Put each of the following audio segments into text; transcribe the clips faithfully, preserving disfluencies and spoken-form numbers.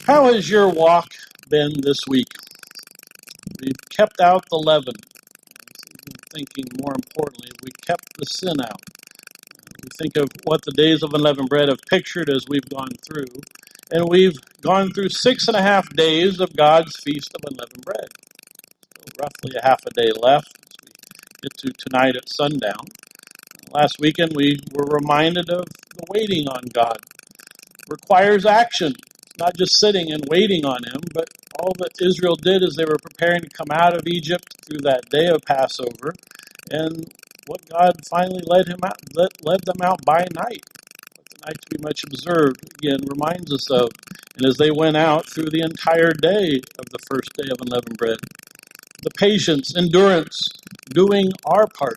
How has your walk been this week? We've kept out the leaven. I'm thinking more importantly, we kept the sin out. We think of what the days of unleavened bread have pictured as we've gone through. And we've gone through six and a half days of God's Feast of Unleavened Bread. So roughly a half a day left as we get to tonight at sundown. Last weekend we were reminded of the waiting on God. It requires action. It's not just sitting and waiting on Him, but all that Israel did is they were preparing to come out of Egypt through that day of Passover, and what God finally led him out, led, led them out by night. But the night to be much observed, again, reminds us of. And as they went out through the entire day of the first day of unleavened bread, the patience, endurance, doing our part.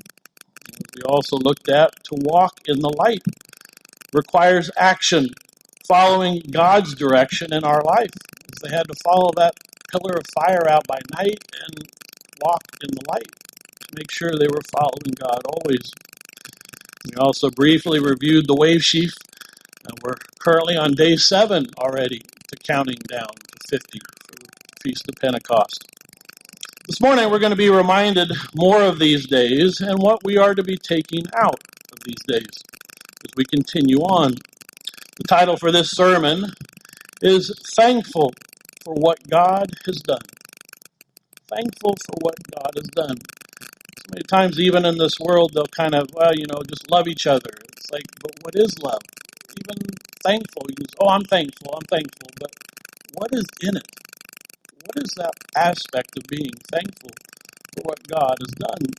We also looked at to walk in the light requires action, following God's direction in our life. As they had to follow that pillar of fire out by night and walk in the light to make sure they were following God always. We also briefly reviewed the wave sheaf, and we're currently on day seven already to counting down to fifty for the Feast of Pentecost. This morning we're going to be reminded more of these days and what we are to be taking out of these days as we continue on. The title for this sermon is Thankful for What God Has Done. Thankful for what God has done. So many times even in this world they'll kind of, well, you know, just love each other. It's like, but what is love? Even thankful. You just, oh, I'm thankful, I'm thankful. But what is in it? What is that aspect of being thankful for what God has done?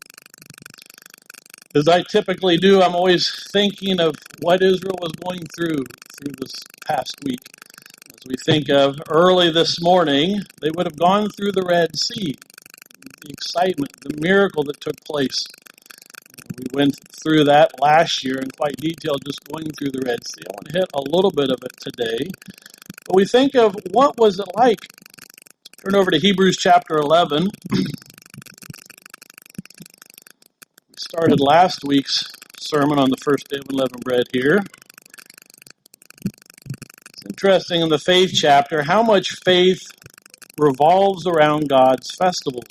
As I typically do, I'm always thinking of what Israel was going through through this past week. As we think of early this morning, they would have gone through the Red Sea. The excitement, the miracle that took place. We went through that last year in quite detail, just going through the Red Sea. I want to hit a little bit of it today. But we think of what was it like. Turn over to Hebrews chapter eleven. We started last week's sermon on the first day of unleavened bread here. It's interesting in the faith chapter how much faith revolves around God's festivals.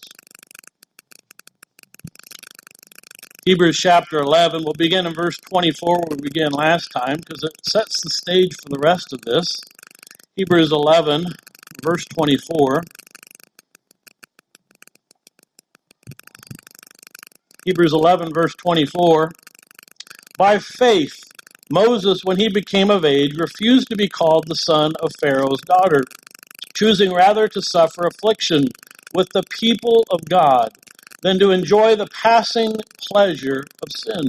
Hebrews chapter eleven, we'll begin in verse twenty-four where we began last time because it sets the stage for the rest of this. Hebrews eleven, verse twenty-four. Hebrews eleven, verse twenty-four. By faith, Moses, when he became of age, refused to be called the son of Pharaoh's daughter, choosing rather to suffer affliction with the people of God than to enjoy the passing pleasure of sin.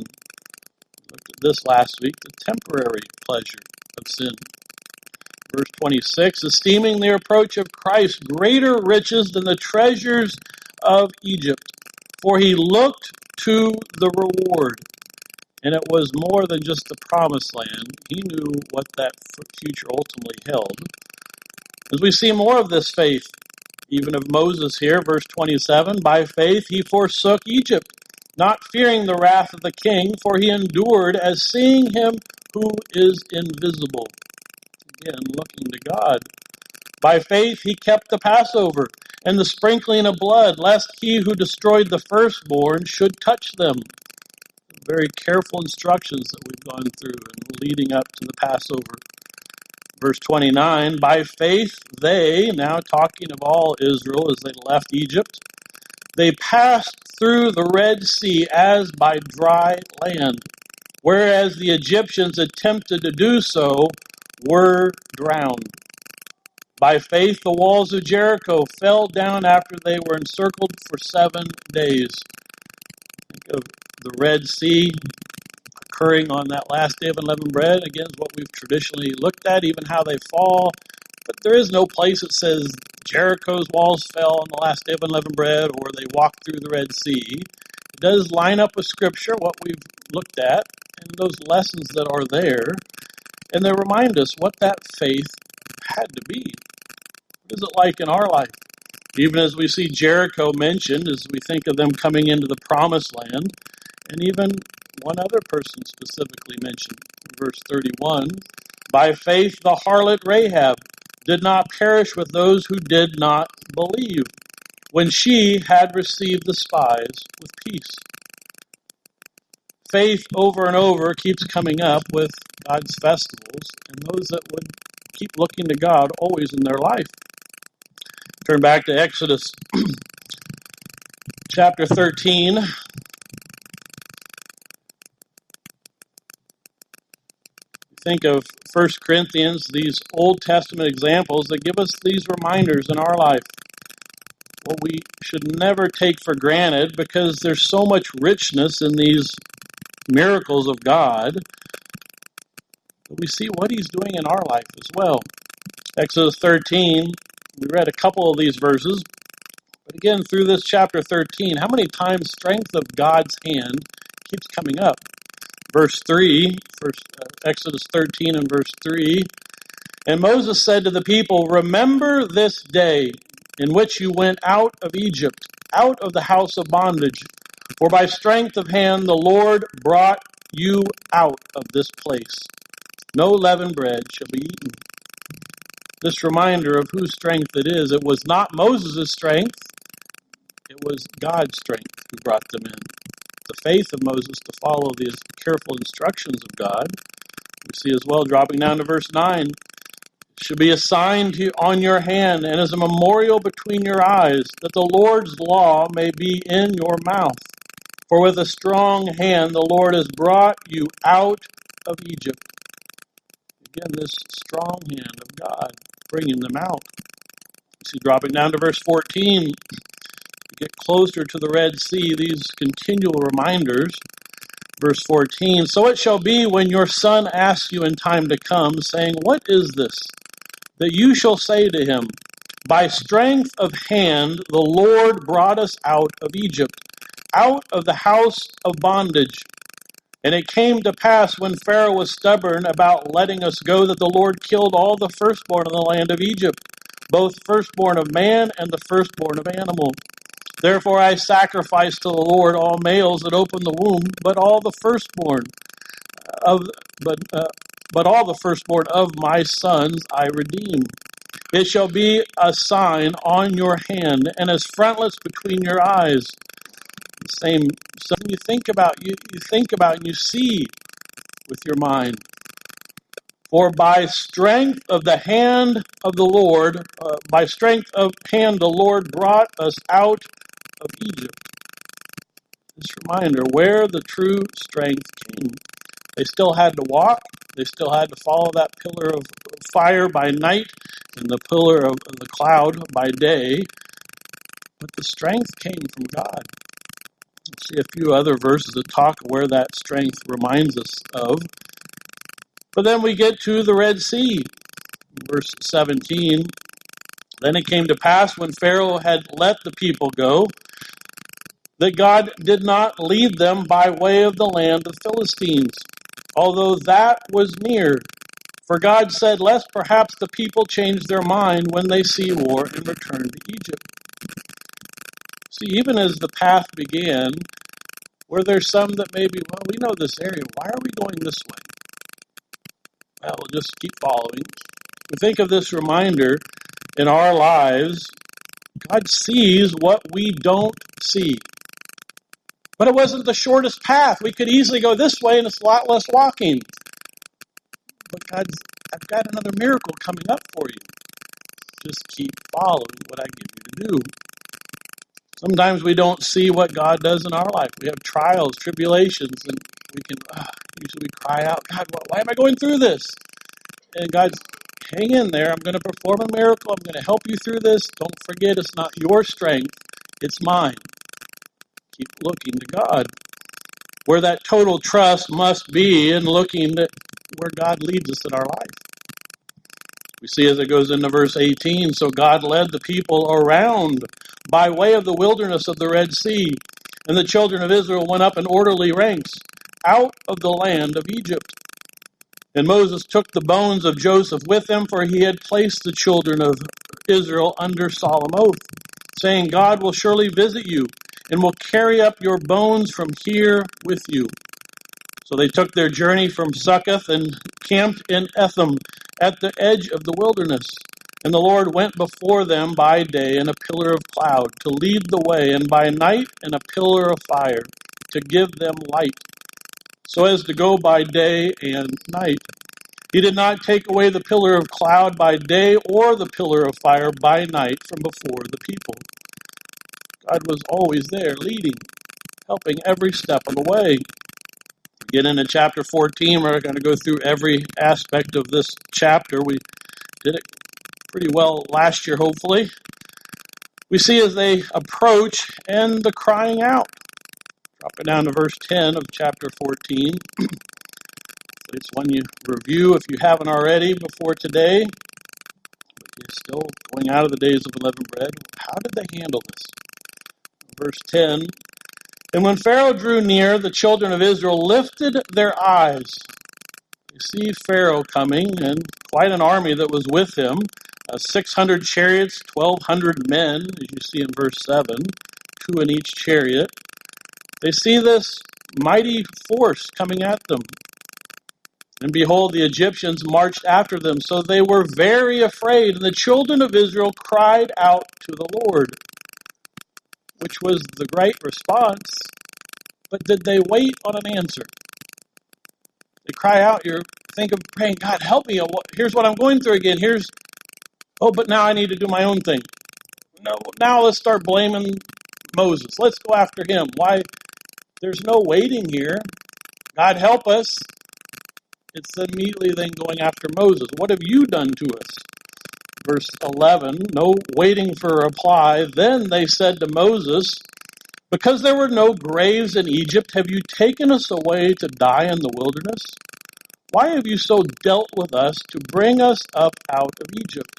We looked at this last week, the temporary pleasure of sin. Verse twenty-six, esteeming the approach of Christ greater riches than the treasures of Egypt, for he looked to the reward. And it was more than just the promised land. He knew what that future ultimately held. As we see more of this faith, even of Moses here, verse twenty-seven, by faith he forsook Egypt, not fearing the wrath of the king, for he endured as seeing him who is invisible. Again, looking to God. By faith he kept the Passover and the sprinkling of blood, lest he who destroyed the firstborn should touch them. Very careful instructions that we've gone through and leading up to the Passover. Verse twenty-nine, by faith they, now talking of all Israel as they left Egypt, they passed through the Red Sea as by dry land, whereas the Egyptians attempted to do so, were drowned. By faith the walls of Jericho fell down after they were encircled for seven days. Think of the Red Sea occurring on that last day of unleavened bread, again, is what we've traditionally looked at, even how they fall. But there is no place that says Jericho's walls fell on the last day of unleavened bread or they walked through the Red Sea. It does line up with Scripture, what we've looked at, and those lessons that are there. And they remind us what that faith had to be. What is it like in our life? Even as we see Jericho mentioned, as we think of them coming into the promised land, and even one other person specifically mentioned in verse thirty-one, by faith the harlot Rahab did not perish with those who did not believe, when she had received the spies with peace. Faith over and over keeps coming up with God's festivals and those that would keep looking to God always in their life. Turn back to Exodus chapter thirteen. Think of First Corinthians, these Old Testament examples that give us these reminders in our life. What we should never take for granted, because there's so much richness in these miracles of God, but we see what he's doing in our life as well. Exodus thirteen, we read a couple of these verses, but again, through this chapter thirteen, how many times strength of God's hand keeps coming up? Verse three, first, uh, Exodus thirteen and verse three, and Moses said to the people, remember this day in which you went out of Egypt, out of the house of bondage, for by strength of hand the Lord brought you out of this place. No leavened bread shall be eaten. This reminder of whose strength it is. It was not Moses' strength. It was God's strength who brought them in. The faith of Moses to follow these careful instructions of God. We see as well, dropping down to verse nine, should be a sign to, on your hand and as a memorial between your eyes, that the Lord's law may be in your mouth. For with a strong hand the Lord has brought you out of Egypt. Again, this strong hand of God bringing them out. See, dropping down to verse fourteen, to get closer to the Red Sea, these continual reminders. Verse fourteen, so it shall be when your son asks you in time to come, saying, what is this? That you shall say to him, by strength of hand the Lord brought us out of Egypt, out of the house of bondage. And it came to pass when Pharaoh was stubborn about letting us go, that the Lord killed all the firstborn in the land of Egypt, both firstborn of man and the firstborn of animal. Therefore I sacrifice to the Lord all males that open the womb, but all the firstborn of but uh, but all the firstborn of my sons I redeem. It shall be a sign on your hand, and as frontlets between your eyes. The same. So you think about you, you think about and you see with your mind. For by strength of the hand of the Lord, uh, by strength of hand the Lord brought us out of Egypt. This reminder where the true strength came. They still had to walk. They still had to follow that pillar of fire by night and the pillar of the cloud by day. But the strength came from God. We'll see a few other verses that talk where that strength reminds us of. But then we get to the Red Sea. Verse seventeen. Then it came to pass when Pharaoh had let the people go, that God did not lead them by way of the land of the Philistines, although that was near. For God said, lest perhaps the people change their mind when they see war and return to Egypt. See, even as the path began, were there some that maybe, well, we know this area, why are we going this way? Well, we'll just keep following. We think of this reminder in our lives. God sees what we don't see. But it wasn't the shortest path. We could easily go this way and it's a lot less walking. But God's, I've got another miracle coming up for you. Just keep following what I give you to do. Sometimes we don't see what God does in our life. We have trials, tribulations, and we can, uh, usually we cry out, God, why am I going through this? And God's, hang in there. I'm going to perform a miracle. I'm going to help you through this. Don't forget, it's not your strength. It's mine. Keep looking to God. Where that total trust must be in looking at where God leads us in our life. We see as it goes into verse eighteen, so God led the people around by way of the wilderness of the Red Sea, and the children of Israel went up in orderly ranks out of the land of Egypt. And Moses took the bones of Joseph with him, for he had placed the children of Israel under solemn oath, saying, God will surely visit you, and will carry up your bones from here with you. So they took their journey from Succoth and camped in Etham at the edge of the wilderness. And the Lord went before them by day in a pillar of cloud to lead the way, and by night in a pillar of fire to give them light, so as to go by day and night. He did not take away the pillar of cloud by day or the pillar of fire by night from before the people. God was always there, leading, helping every step of the way. Get into chapter fourteen. We're going to go through every aspect of this chapter. We did it pretty well last year, hopefully. We see as they approach and the crying out. Drop it down to verse ten of chapter fourteen. It's one you review if you haven't already before today. But you're still going out of the days of unleavened bread. How did they handle this? Verse ten. And when Pharaoh drew near, the children of Israel lifted their eyes. You see Pharaoh coming, and quite an army that was with him. Uh, six hundred chariots, twelve hundred men, as you see in verse seven, two in each chariot. They see this mighty force coming at them. And behold, the Egyptians marched after them, so they were very afraid. And the children of Israel cried out to the Lord, which was the right response. But did they wait on an answer? They cry out, you think of praying, God, help me. Here's what I'm going through again. Here's, oh, but now I need to do my own thing. No, now let's start blaming Moses. Let's go after him. Why? There's no waiting here. God, help us. It's immediately then going after Moses. What have you done to us? Verse eleven, no waiting for a reply. Then they said to Moses, because there were no graves in Egypt, have you taken us away to die in the wilderness? Why have you so dealt with us to bring us up out of Egypt?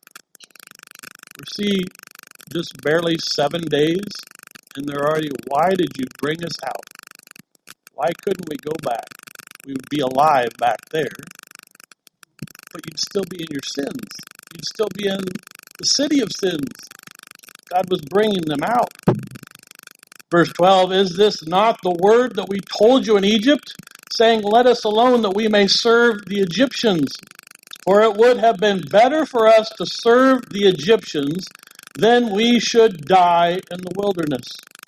We see just barely seven days, and they're already, why did you bring us out? Why couldn't we go back? We would be alive back there, but you'd still be in your sins. You'd still be in the city of sins. God was bringing them out. Verse twelve, is this not the word that we told you in Egypt, saying, let us alone that we may serve the Egyptians? For it would have been better for us to serve the Egyptians than we should die in the wilderness.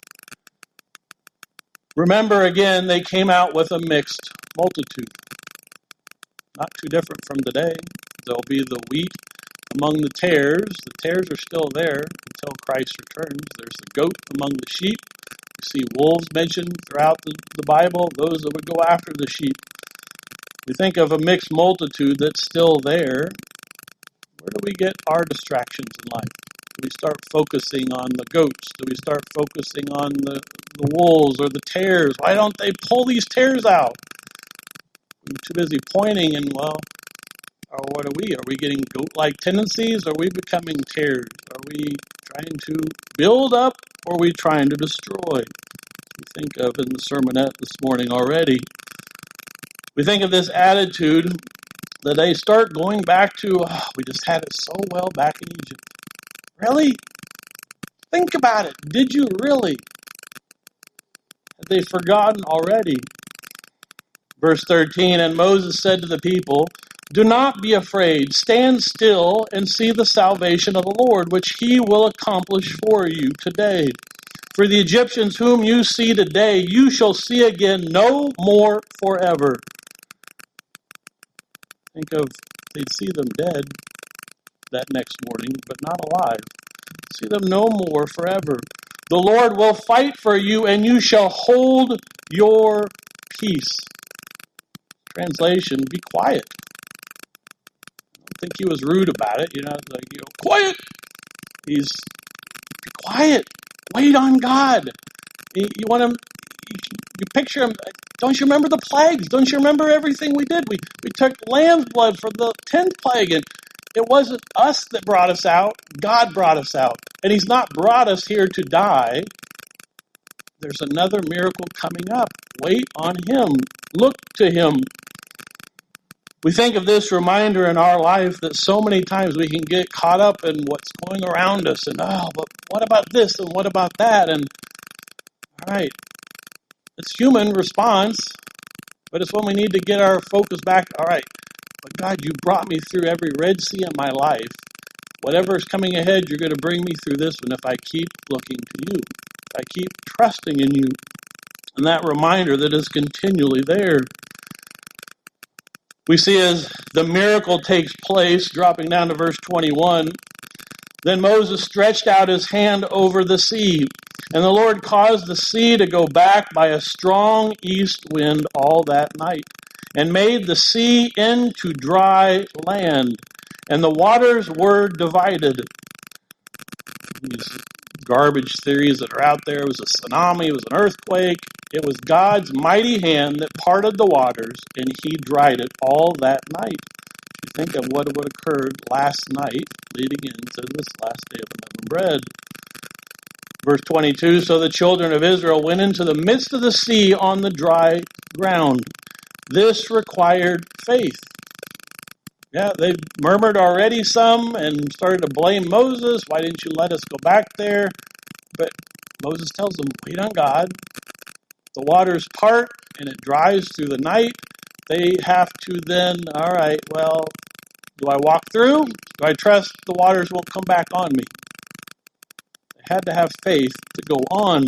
Remember again, they came out with a mixed multitude. Not too different from today. There'll be the wheat among the tares. The tares are still there until Christ returns. There's the goat among the sheep. We see wolves mentioned throughout the, the Bible, those that would go after the sheep. We think of a mixed multitude that's still there. Where do we get our distractions in life? Do we start focusing on the goats? Do we start focusing on the, the wolves or the tares? Why don't they pull these tares out? We're too busy pointing and, well, or what are we? Are we getting goat-like tendencies? Are we becoming tares? Are we trying to build up or are we trying to destroy? We think of in the sermonette this morning already. We think of this attitude that they start going back to, oh, we just had it so well back in Egypt. Really? Think about it. Did you really? Have they forgotten already? Verse thirteen, and Moses said to the people, do not be afraid. Stand still and see the salvation of the Lord, which he will accomplish for you today. For the Egyptians whom you see today, you shall see again no more forever. Think of, they'd see them dead that next morning, but not alive. See them no more forever. The Lord will fight for you, and you shall hold your peace. Translation, be quiet. I don't think he was rude about it. You know, like, you know, quiet. He's, be quiet. Wait on God. You, you want him, you, you picture him. Don't you remember the plagues? Don't you remember everything we did? We, we took lamb's blood for the tenth plague, and it wasn't us that brought us out. God brought us out. And he's not brought us here to die. There's another miracle coming up. Wait on him. Look to him. We think of this reminder in our life that so many times we can get caught up in what's going around us. And, oh, but what about this and what about that? And, all right, it's human response, but it's when we need to get our focus back. All right, but God, you brought me through every Red Sea in my life. Whatever is coming ahead, you're going to bring me through this one if I keep looking to you. If I keep trusting in you. And that reminder that is continually there. We see as the miracle takes place, dropping down to verse twenty-one, then Moses stretched out his hand over the sea, and the Lord caused the sea to go back by a strong east wind all that night, and made the sea into dry land, and the waters were divided. These garbage theories that are out there, it was a tsunami, it was an earthquake. It was God's mighty hand that parted the waters, and he dried it all that night. You think of what would occurred last night, leading into this last day of unleavened bread. Verse twenty-two, so the children of Israel went into the midst of the sea on the dry ground. This required faith. Yeah, they murmured already some and started to blame Moses. Why didn't you let us go back there? But Moses tells them, wait on God. The waters part and it dries through the night. They have to then, all right, well, do I walk through? Do I trust the waters won't come back on me? They had to have faith to go on.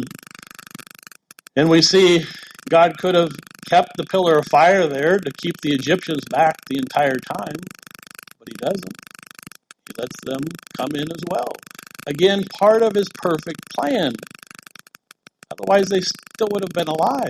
And we see God could have kept the pillar of fire there to keep the Egyptians back the entire time, but he doesn't. He lets them come in as well. Again, part of his perfect plan. Otherwise, they still would have been alive.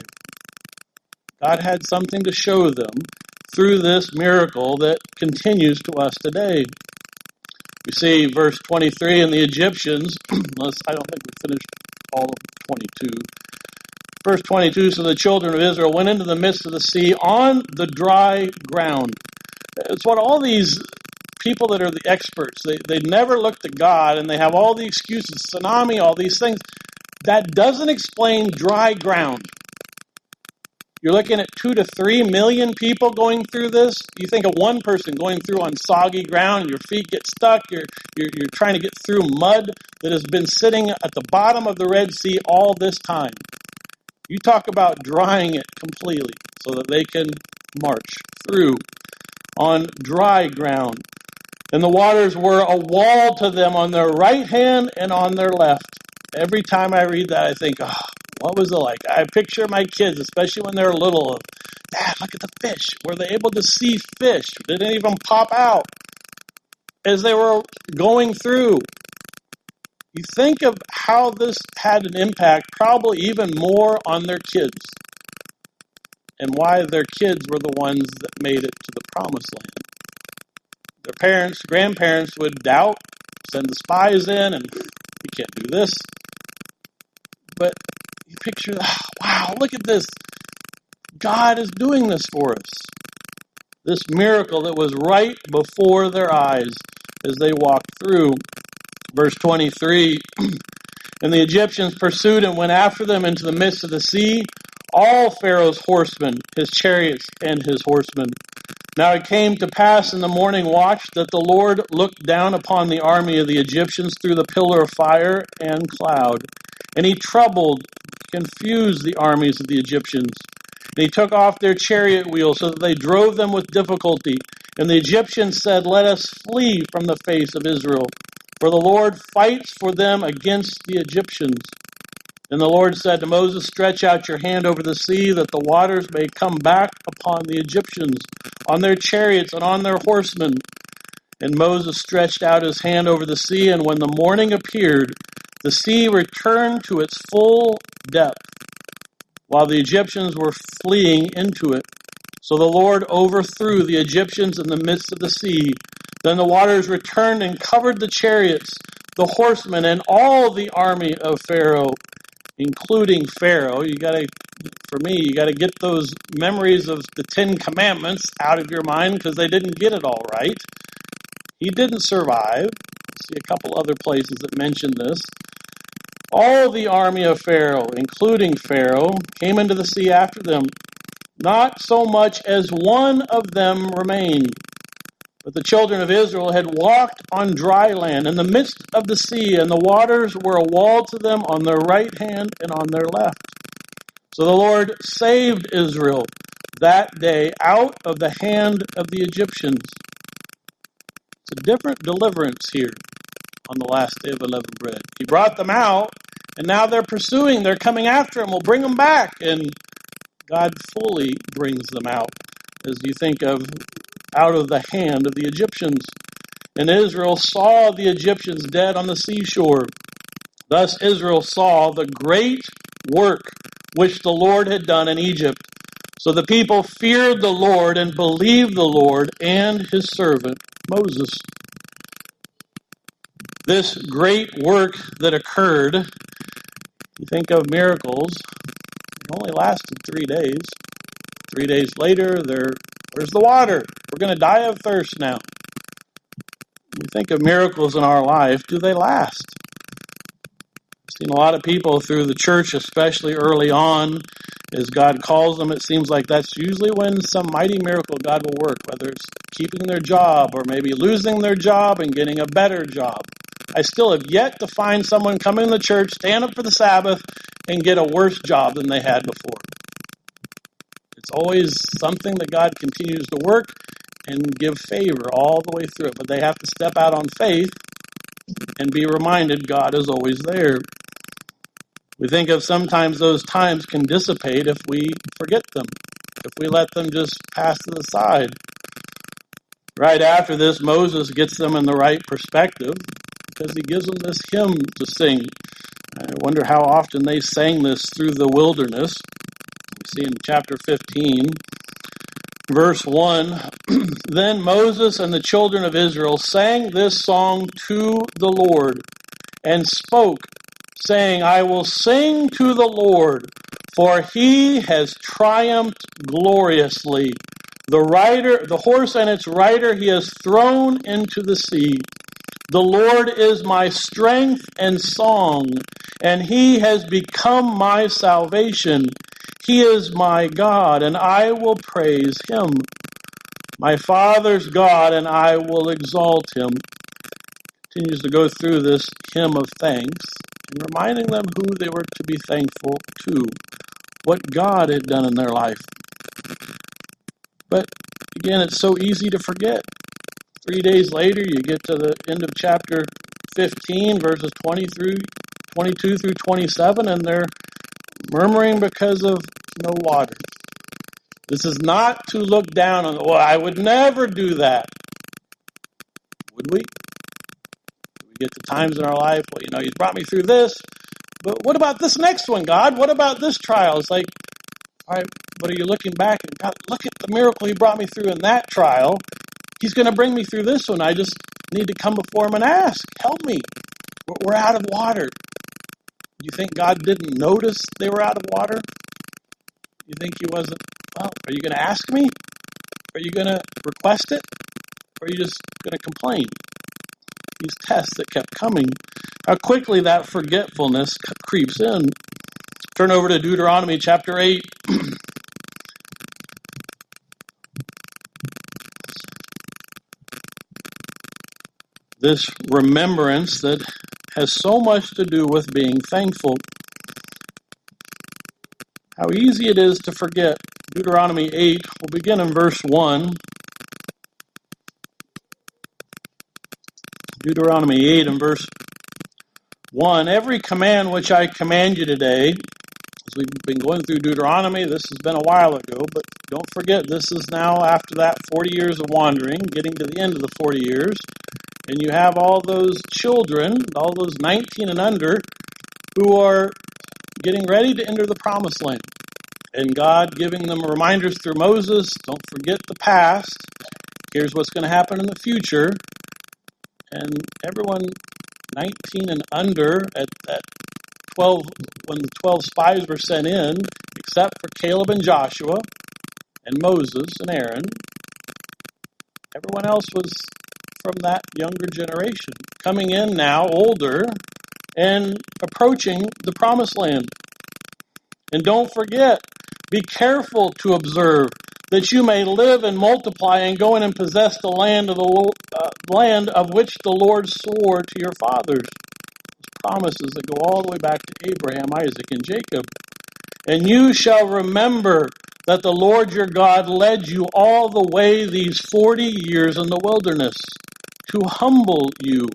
God had something to show them through this miracle that continues to us today. We see verse twenty-three, and the Egyptians, unless I don't think we finished all of twenty-two. Verse twenty-two, so the children of Israel went into the midst of the sea on the dry ground. It's what all these people that are the experts, they, they never look to God, and they have all the excuses, tsunami, all these things. That doesn't explain dry ground. You're looking at two to three million people going through this. You think of one person going through on soggy ground, and your feet get stuck. You're, you're, you're trying to get through mud that has been sitting at the bottom of the Red Sea all this time. You talk about drying it completely so that they can march through on dry ground. And the waters were a wall to them on their right hand and on their left. Every time I read that, I think, oh, what was it like? I picture my kids, especially when they're little. Dad, look at the fish. Were they able to see fish? Did they even pop out as they were going through? You think of how this had an impact, probably even more on their kids, and why their kids were the ones that made it to the promised land. Their parents, grandparents would doubt, send the spies in, and you can't do this. But you picture, oh, wow, look at this. God is doing this for us. This miracle that was right before their eyes as they walked through. Verse twenty-three, and the Egyptians pursued and went after them into the midst of the sea, all Pharaoh's horsemen, his chariots, and his horsemen. Now it came to pass in the morning watch that the Lord looked down upon the army of the Egyptians through the pillar of fire and cloud. And he troubled, confused the armies of the Egyptians. And he took off their chariot wheels so that they drove them with difficulty. And the Egyptians said, let us flee from the face of Israel, for the Lord fights for them against the Egyptians. And the Lord said to Moses, stretch out your hand over the sea, that the waters may come back upon the Egyptians, on their chariots and on their horsemen. And Moses stretched out his hand over the sea, and when the morning appeared, the sea returned to its full depth, while the Egyptians were fleeing into it. So the Lord overthrew the Egyptians in the midst of the sea. Then the waters returned and covered the chariots, the horsemen, and all the army of Pharaoh, including Pharaoh. You gotta, for me, you gotta get those memories of the Ten Commandments out of your mind because they didn't get it all right. He didn't survive. See a couple other places that mention this. All the army of Pharaoh, including Pharaoh, came into the sea after them. Not so much as one of them remained. But the children of Israel had walked on dry land in the midst of the sea, and the waters were a wall to them on their right hand and on their left. So the Lord saved Israel that day out of the hand of the Egyptians. It's a different deliverance here. on the last day of unleavened bread. He brought them out, and now they're pursuing, they're coming after him. We'll bring them back. And God fully brings them out, as you think of out of the hand of the Egyptians. And Israel saw the Egyptians dead on the seashore. Thus Israel saw the great work which the Lord had done in Egypt. So the people feared the Lord and believed the Lord and his servant Moses. This great work that occurred, you think of miracles, it only lasted three days. Three days later, there, where's the water? We're going to die of thirst now. We think of miracles in our life, do they last? I've seen a lot of people through the church, especially early on, as God calls them, it seems like that's usually when some mighty miracle God will work, whether it's keeping their job or maybe losing their job and getting a better job. I still have yet to find someone come in the church, stand up for the Sabbath, and get a worse job than they had before. It's always something that God continues to work and give favor all the way through it. But they have to step out on faith and be reminded God is always there. We think of sometimes those times can dissipate if we forget them, if we let them just pass to the side. Right after this, Moses gets them in the right perspective because he gives them this hymn to sing. I wonder how often they sang this through the wilderness. We see in chapter fifteen, verse one, Then Moses and the children of Israel sang this song to the Lord and spoke, saying, I will sing to the Lord, for he has triumphed gloriously. The rider, the horse and its rider he has thrown into the sea. The Lord is my strength and song, and he has become my salvation. He is my God, and I will praise him. My father's God, and I will exalt him. Continues to go through this hymn of thanks and reminding them who they were to be thankful to, what God had done in their life. But again, it's so easy to forget. Three days later, you get to the end of chapter fifteen, verses twenty through twenty-two through twenty-seven, and they're murmuring because of no water. This is not to look down on, well, I would never do that. Would we? We get to times in our life, well, you know, you brought me through this, but what about this next one, God? What about this trial? It's like, all right, but are you looking back and God, look at the miracle he brought me through in that trial. He's going to bring me through this one. I just need to come before him and ask, help me. We're out of water. You think God didn't notice they were out of water? You think he wasn't, well, are you going to ask me? Are you going to request it? Or are you just going to complain? These tests that kept coming. How quickly that forgetfulness creeps in. Turn over to Deuteronomy chapter eight. This remembrance that has so much to do with being thankful. How easy it is to forget. Deuteronomy eight, we'll begin in verse one. Deuteronomy eight and verse one. Every command which I command you today, as we've been going through Deuteronomy, this has been a while ago, but don't forget, this is now after that forty years of wandering, getting to the end of the forty years. And you have all those children, all those nineteen and under, who are getting ready to enter the promised land. And God giving them reminders through Moses, don't forget the past. Here's what's going to happen in the future. And everyone nineteen and under at that twelve, when the twelve spies were sent in, except for Caleb and Joshua and Moses and Aaron, everyone else was from that younger generation, coming in now older and approaching the promised land. And don't forget, be careful to observe that you may live and multiply and go in and possess the land of the uh, land of which the Lord swore to your fathers. Those promises that go all the way back to Abraham, Isaac, and Jacob. And you shall remember that the Lord your God led you all the way these forty years in the wilderness to humble you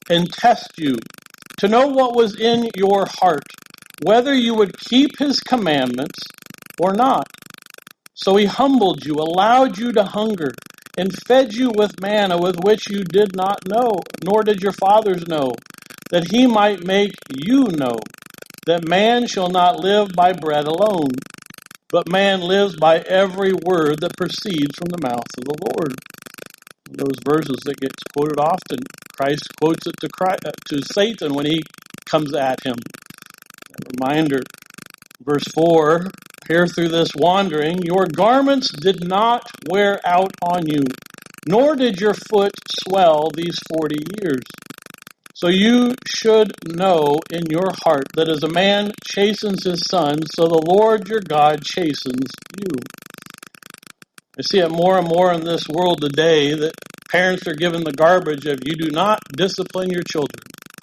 and test you, to know what was in your heart, whether you would keep his commandments or not. So he humbled you, allowed you to hunger, and fed you with manna with which you did not know, nor did your fathers know, that he might make you know that man shall not live by bread alone, but man lives by every word that proceeds from the mouth of the Lord. Those verses that gets quoted often, Christ quotes it to Christ, uh, to Satan when he comes at him. A reminder, verse four, here through this wandering, your garments did not wear out on you, nor did your foot swell these forty years. So you should know in your heart that as a man chastens his son, so the Lord your God chastens you. I see it more and more in this world today that parents are given the garbage of you do not discipline your children.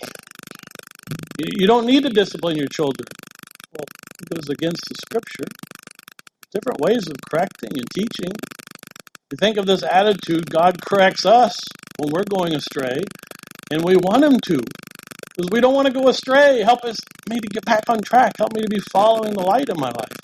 You don't need to discipline your children. Well, it goes against the scripture. Different ways of correcting and teaching. You think of this attitude, God corrects us when we're going astray, and we want him to. Because we don't want to go astray. Help us me to get back on track. Help me to be following the light in my life.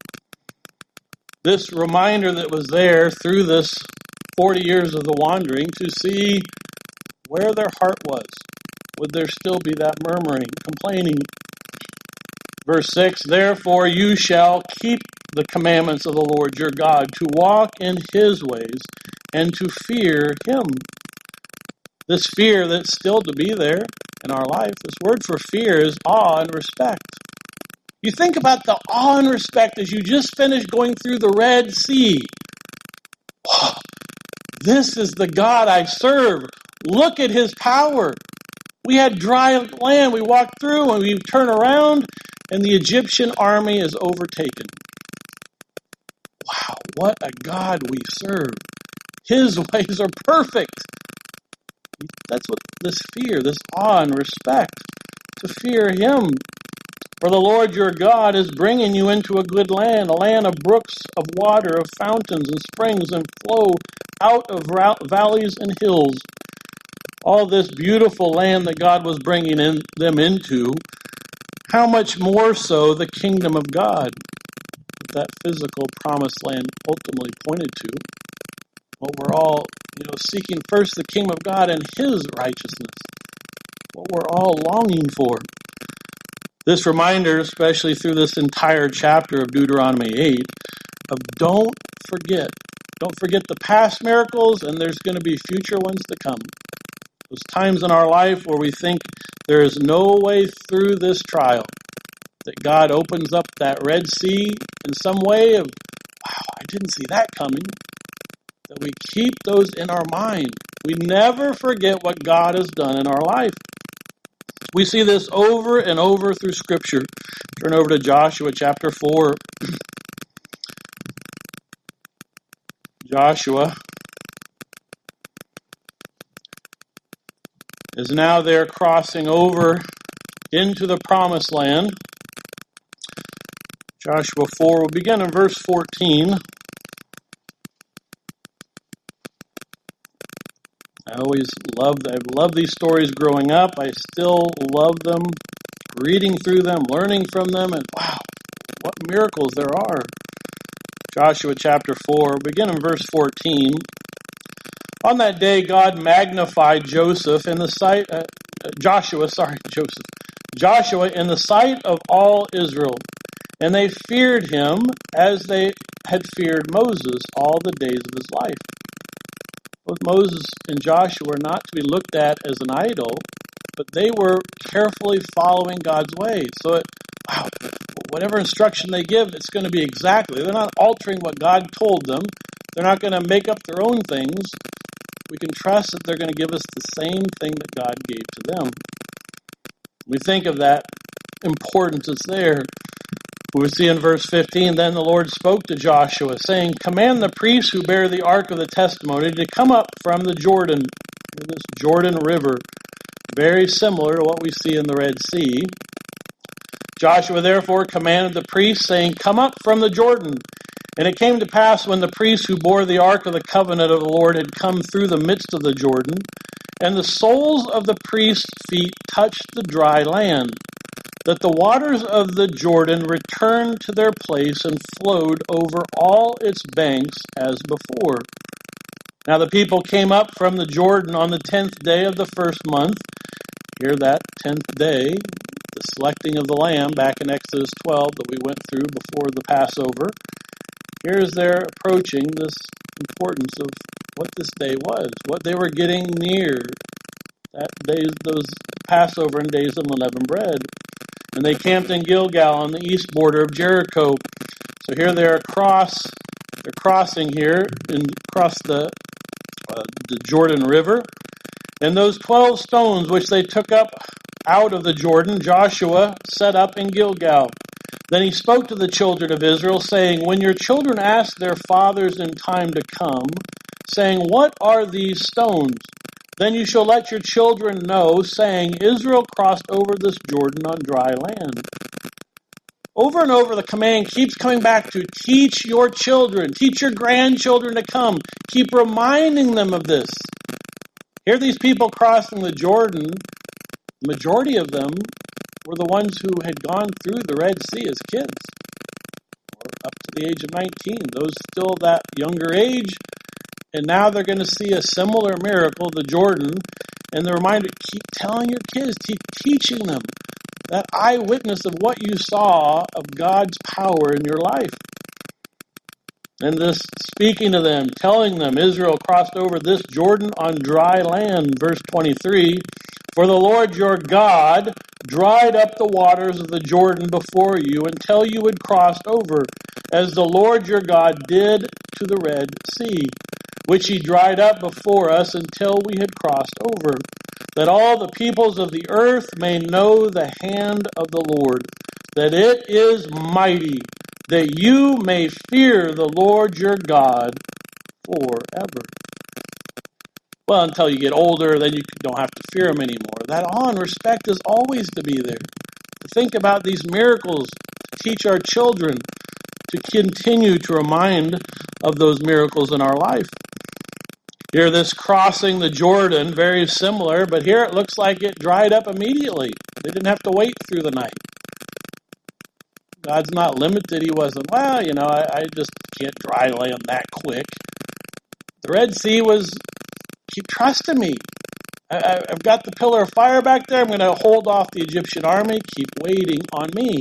This reminder that was there through this forty years of the wandering to see where their heart was. Would there still be that murmuring, complaining? Verse six, therefore you shall keep the commandments of the Lord your God, to walk in his ways and to fear him. This fear that's still to be there in our life, this word for fear is awe and respect. You think about the awe and respect as you just finished going through the Red Sea. Oh, this is the God I serve. Look at his power. We had dry land. We walked through and we turn around and the Egyptian army is overtaken. Wow, what a God we serve. His ways are perfect. That's what this fear, this awe and respect, to fear him. For the Lord your God is bringing you into a good land, a land of brooks of water, of fountains and springs, and flow out of valleys and hills. All this beautiful land that God was bringing in, them into, how much more so the kingdom of God, that physical promised land ultimately pointed to. What we're all, you know, seeking first the kingdom of God and his righteousness. What we're all longing for. This reminder, especially through this entire chapter of Deuteronomy eight, of don't forget. Don't forget the past miracles, and there's going to be future ones to come. Those times in our life where we think there is no way through this trial, that God opens up that Red Sea in some way of, wow, I didn't see that coming. That we keep those in our mind. We never forget what God has done in our life. We see this over and over through Scripture. Turn over to Joshua chapter four. Joshua is now there crossing over into the promised land. Joshua four, we'll begin in verse fourteen. I always loved, I've loved these stories growing up. I still love them, reading through them, learning from them, and wow, what miracles there are. Joshua chapter four, begin in verse fourteen. On that day, God magnified Joseph in the sight, uh, Joshua, sorry, Joseph, Joshua in the sight of all Israel, and they feared him as they had feared Moses all the days of his life. Both Moses and Joshua were not to be looked at as an idol, but they were carefully following God's way. So, it, wow, whatever instruction they give, it's going to be exactly. They're not altering what God told them. They're not going to make up their own things. We can trust that they're going to give us the same thing that God gave to them. We think of that importance that's there. We see in verse fifteen, then the Lord spoke to Joshua, saying, command the priests who bear the ark of the testimony to come up from the Jordan, this Jordan River, very similar to what we see in the Red Sea. Joshua therefore commanded the priests, saying, come up from the Jordan. And it came to pass when the priests who bore the ark of the covenant of the Lord had come through the midst of the Jordan, And the soles of the priest's feet touched the dry land, that the waters of the Jordan returned to their place and flowed over all its banks as before. Now the people came up from the Jordan on the tenth day of the first month. Hear that, tenth day, the selecting of the lamb back in Exodus twelve that we went through before the Passover. Here's their approaching this importance of what this day was, what they were getting near. That days, those Passover and days of unleavened bread. And they camped in Gilgal on the east border of Jericho. So here they're across, they're crossing here and across the uh, the Jordan River. And those twelve stones which they took up out of the Jordan, Joshua set up in Gilgal. Then he spoke to the children of Israel, saying, when your children ask their fathers in time to come, saying, what are these stones? Then you shall let your children know, saying, Israel crossed over this Jordan on dry land. Over and over the command keeps coming back to teach your children, teach your grandchildren to come. Keep reminding them of this. Here these people crossing the Jordan, the majority of them were the ones who had gone through the Red Sea as kids, or up to the age of nineteen. Those still that younger age. And now they're going to see a similar miracle, the Jordan, and the reminder, keep telling your kids, keep teaching them that eyewitness of what you saw of God's power in your life. And this speaking to them, telling them, Israel crossed over this Jordan on dry land, verse twenty-three, for the Lord your God dried up the waters of the Jordan before you until you had crossed over, as the Lord your God did to the Red Sea, which he dried up before us until we had crossed over, that all the peoples of the earth may know the hand of the Lord, that it is mighty, that you may fear the Lord your God forever. Well, until you get older, then you don't have to fear him anymore. That awe and respect is always to be there. To think about these miracles, to teach our children, to continue to remind of those miracles in our life. Here, this crossing the Jordan, very similar, but here it looks like it dried up immediately. They didn't have to wait through the night. God's not limited. He wasn't, well, you know, I, I just can't dry land that quick. The Red Sea was, keep trusting me. I, I've got the pillar of fire back there. I'm going to hold off the Egyptian army. Keep waiting on me.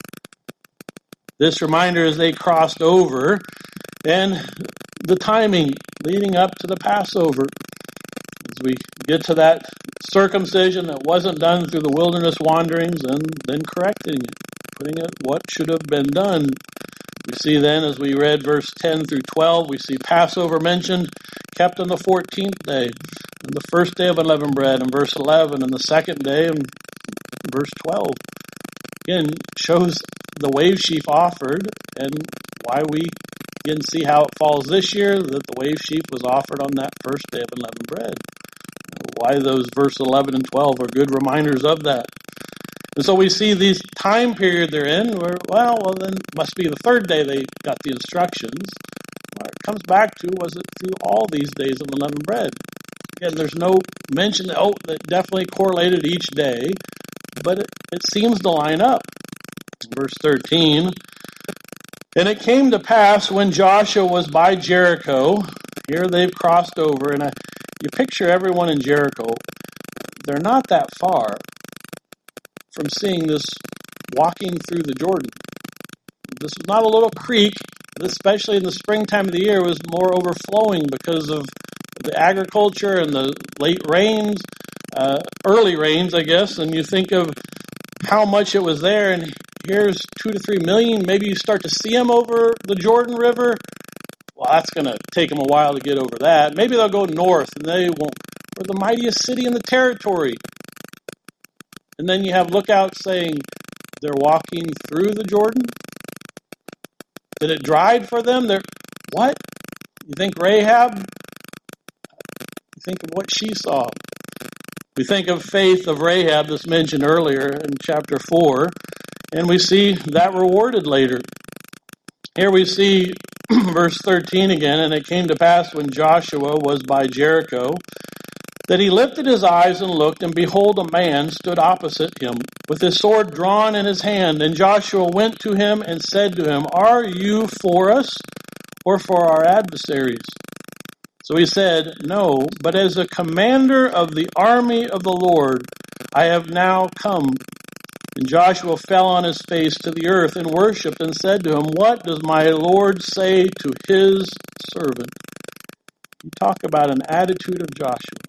This reminder as they crossed over, and the timing leading up to the Passover, as we get to that circumcision that wasn't done through the wilderness wanderings, and then correcting it, putting it what should have been done. We see then, as we read verse ten through twelve, we see Passover mentioned, kept on the fourteenth day, and the first day of unleavened bread in verse eleven, and the second day in verse twelve. Again, shows the wave sheaf offered, and why we again see how it falls this year, that the wave sheaf was offered on that first day of unleavened bread. Why those verse eleven and twelve are good reminders of that. And so we see these time period they're in, where, well, well, then it must be the third day they got the instructions. Well, it comes back to, was it through all these days of unleavened bread? Again, there's no mention, oh, that definitely correlated each day, but it, it seems to line up. Verse thirteen, and it came to pass when Joshua was by Jericho, here they've crossed over, and I, you picture everyone in Jericho, they're not that far from seeing this walking through the Jordan. This was not a little creek, especially in the springtime of the year, was more overflowing because of the agriculture and the late rains, uh, early rains, I guess, and you think of how much it was there, and here's two to three million, maybe you start to see them over the Jordan River. Well, that's going to take them a while to get over that. Maybe they'll go north, and they won't. We're the mightiest city in the territory. And then you have lookouts saying they're walking through the Jordan. Did it dried for them? They're, what? You think Rahab? You think of what she saw. We think of faith of Rahab that's mentioned earlier in chapter four, and we see that rewarded later. Here we see verse thirteen again, and it came to pass when Joshua was by Jericho, Then he lifted his eyes and looked, and behold, a man stood opposite him, with his sword drawn in his hand. And Joshua went to him and said to him, Are you for us, or for our adversaries? So he said, No, but as a commander of the army of the Lord, I have now come. And Joshua fell on his face to the earth and worshipped and said to him, What does my Lord say to his servant? You talk about an attitude of Joshua.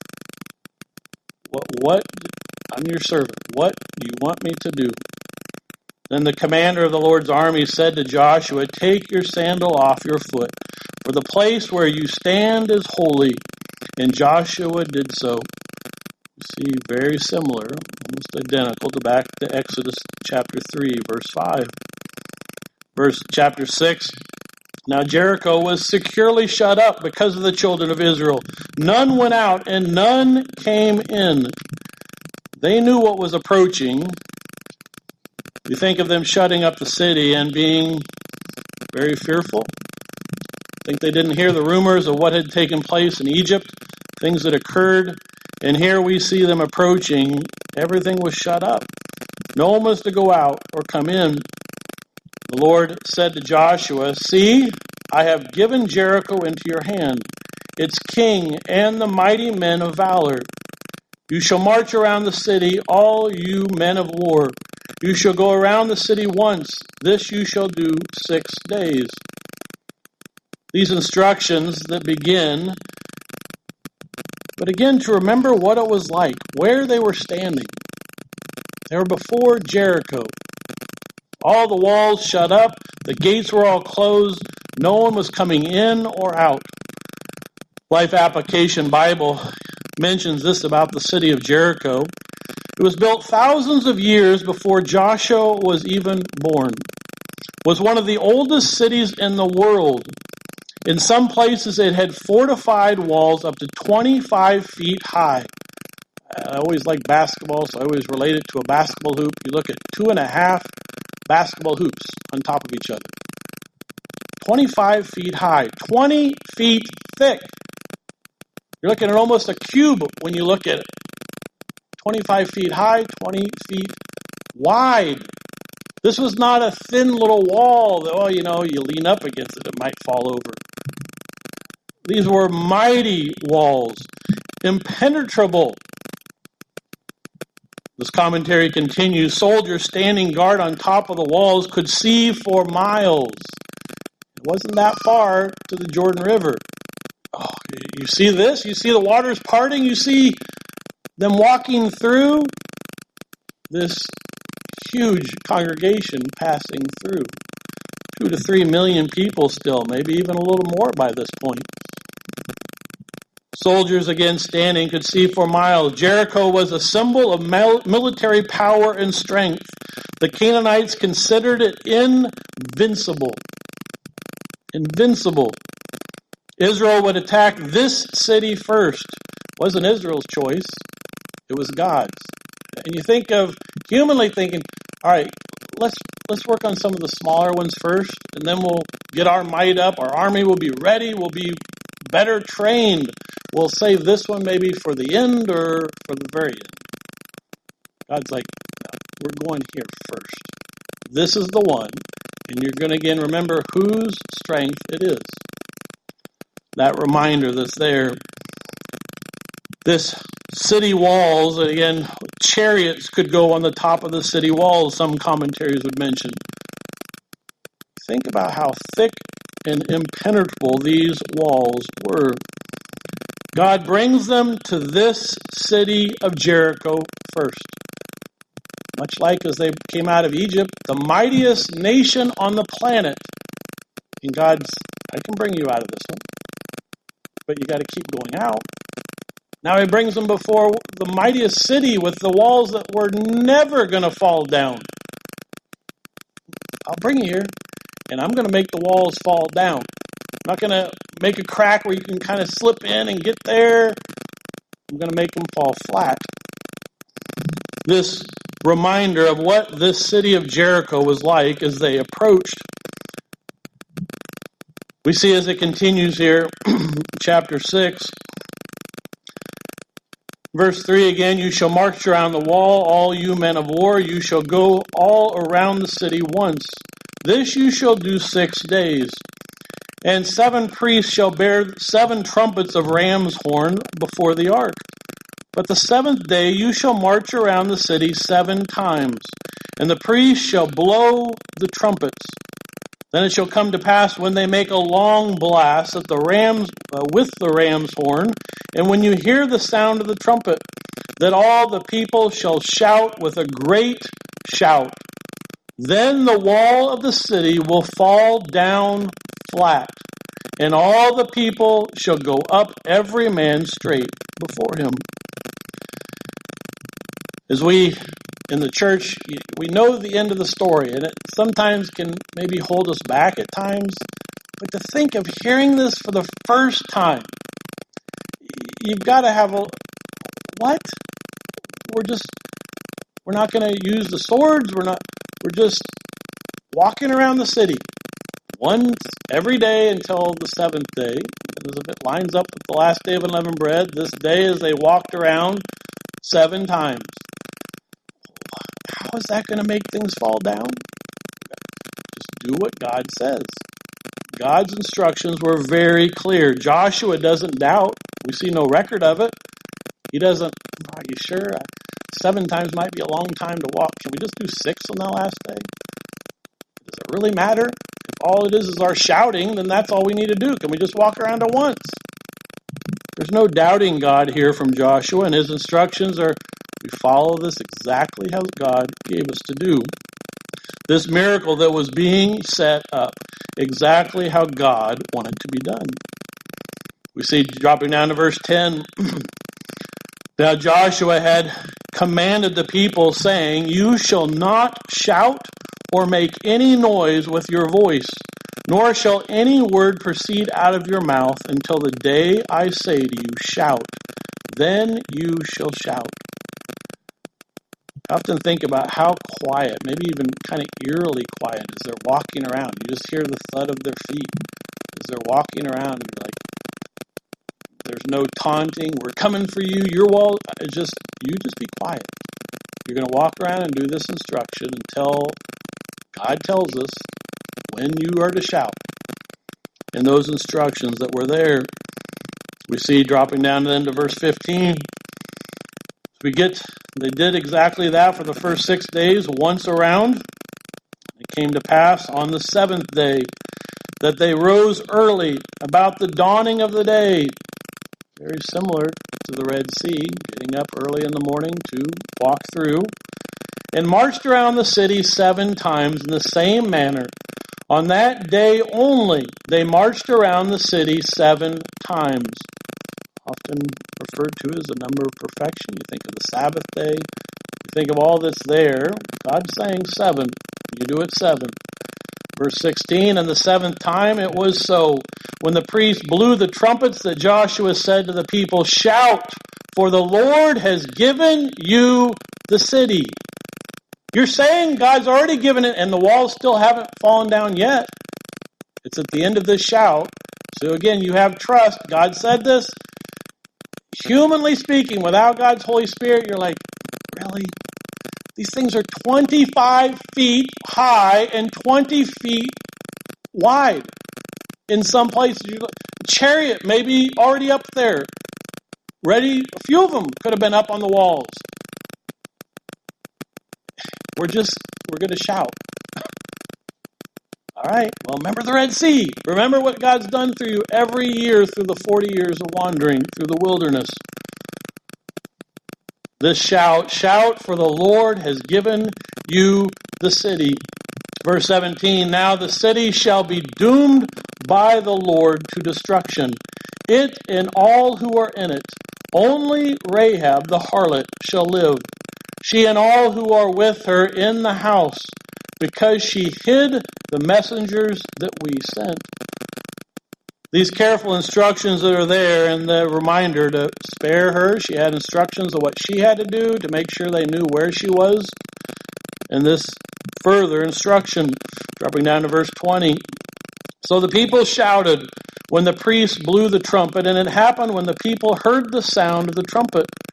What, what, I'm your servant. What do you want me to do? Then the commander of the Lord's army said to Joshua, Take your sandal off your foot, for the place where you stand is holy. And Joshua did so. You see, very similar, almost identical to back to Exodus chapter three, verse five. Verse chapter six, Now Jericho was securely shut up because of the children of Israel. None went out and none came in. They knew what was approaching. You think of them shutting up the city and being very fearful. Think they didn't hear the rumors of what had taken place in Egypt, things that occurred. And here we see them approaching. Everything was shut up. No one was to go out or come in. The Lord said to Joshua, See, I have given Jericho into your hand, its king and the mighty men of valor. You shall march around the city, all you men of war. You shall go around the city once. This you shall do six days. These instructions that begin, but again to remember what it was like, where they were standing. They were before Jericho. All the walls shut up, the gates were all closed, no one was coming in or out. Life Application Bible mentions this about the city of Jericho. It was built thousands of years before Joshua was even born. It was one of the oldest cities in the world. In some places it had fortified walls up to twenty-five feet high. I always like basketball, so I always relate it to a basketball hoop. You look at two and a half basketball hoops on top of each other. twenty-five feet high, twenty feet thick. You're looking at almost a cube when you look at it. twenty-five feet high, twenty feet wide. This was not a thin little wall that, oh, you know, you lean up against it, it might fall over. These were mighty walls, impenetrable. This commentary continues, soldiers standing guard on top of the walls could see for miles. It wasn't that far to the Jordan River. Oh, you see this? You see the waters parting? You see them walking through? This huge congregation passing through. Two to three million people still, maybe even a little more by this point. Soldiers again standing could see for miles. Jericho was a symbol of military power and strength. The Canaanites considered it invincible. Invincible. Israel would attack this city first. It wasn't Israel's choice. It was God's. And you think of humanly thinking, all right, let's let's work on some of the smaller ones first, and then we'll get our might up. Our army will be ready. We'll be better trained. We'll save this one maybe for the end or for the very end. God's like, no, we're going here first. This is the one, and you're going to again remember whose strength it is. That reminder that's there. This city walls, and again, chariots could go on the top of the city walls, some commentaries would mention. Think about how thick and impenetrable these walls were. God brings them to this city of Jericho first. Much like as they came out of Egypt, the mightiest nation on the planet. And God's, I can bring you out of this one, but you got to keep going out. Now he brings them before the mightiest city with the walls that were never going to fall down. I'll bring you here, and I'm going to make the walls fall down. I'm not going to make a crack where you can kind of slip in and get there. I'm going to make them fall flat. This reminder of what this city of Jericho was like as they approached. We see as it continues here, chapter six, Verse three again, you shall march around the wall, all you men of war. You shall go all around the city once. This you shall do six days. And seven priests shall bear seven trumpets of ram's horn before the ark. But the seventh day you shall march around the city seven times, and the priests shall blow the trumpets. Then it shall come to pass when they make a long blast at the rams uh, with the ram's horn, and when you hear the sound of the trumpet, that all the people shall shout with a great shout. Then the wall of the city will fall down flat, and all the people shall go up every man straight before him. As we in the church, we know the end of the story, and it sometimes can maybe hold us back at times. But to think of hearing this for the first time, you've got to have a, what? We're just, we're not going to use the swords. We're not, we're just walking around the city once every day until the seventh day. As if it lines up with the last day of unleavened bread, this day as they walked around seven times. How is that going to make things fall down? Just do what God says. God's instructions were very clear. Joshua doesn't doubt. We see no record of it. He doesn't, are you sure? Seven times might be a long time to walk. Can we just do six on that last day? Does it really matter? If all it is is our shouting, then that's all we need to do. Can we just walk around at once? There's no doubting God here from Joshua, and his instructions are, we follow this exactly how God gave us to do. This miracle that was being set up exactly how God wanted to be done. We see, dropping down to verse ten, now Joshua had commanded the people, saying, you shall not shout or make any noise with your voice, nor shall any word proceed out of your mouth until the day I say to you, shout. Then you shall shout. I often think about how quiet, maybe even kind of eerily quiet, as they're walking around. You just hear the thud of their feet as they're walking around. You're like, there's no taunting. We're coming for you. Your wall. It's just, you just be quiet. You're going to walk around and do this instruction until God tells us when you are to shout. And those instructions that were there, we see dropping down then to verse fifteen. We get, they did exactly that for the first six days, once around. It came to pass on the seventh day that they rose early about the dawning of the day. Very similar to the Red Sea, getting up early in the morning to walk through, and marched around the city seven times in the same manner. On that day only, they marched around the city seven times. Often referred to as a number of perfection. You think of the Sabbath day. You think of all that's there. God's saying seven. You do it seven. Verse sixteen, and the seventh time it was so. When the priest blew the trumpets, that Joshua said to the people, shout, for the Lord has given you the city. You're saying God's already given it and the walls still haven't fallen down yet. It's at the end of this shout. So again, you have trust. God said this. Humanly speaking, without God's Holy Spirit, you're like, really? These things are twenty-five feet high and twenty feet wide. In some places, chariot maybe already up there. Ready? A few of them could have been up on the walls. We're just, we're going to shout. All right, well, remember the Red Sea. Remember what God's done through you every year through the forty years of wandering through the wilderness. This shout, shout, for the Lord has given you the city. Verse seventeen, now the city shall be doomed by the Lord to destruction, it and all who are in it. Only Rahab the harlot shall live, she and all who are with her in the house, because she hid the messengers that we sent. These careful instructions that are there and the reminder to spare her. She had instructions of what she had to do to make sure they knew where she was. And this further instruction, dropping down to verse twenty. So the people shouted when the priest blew the trumpet, and it happened when the people heard the sound of the trumpet,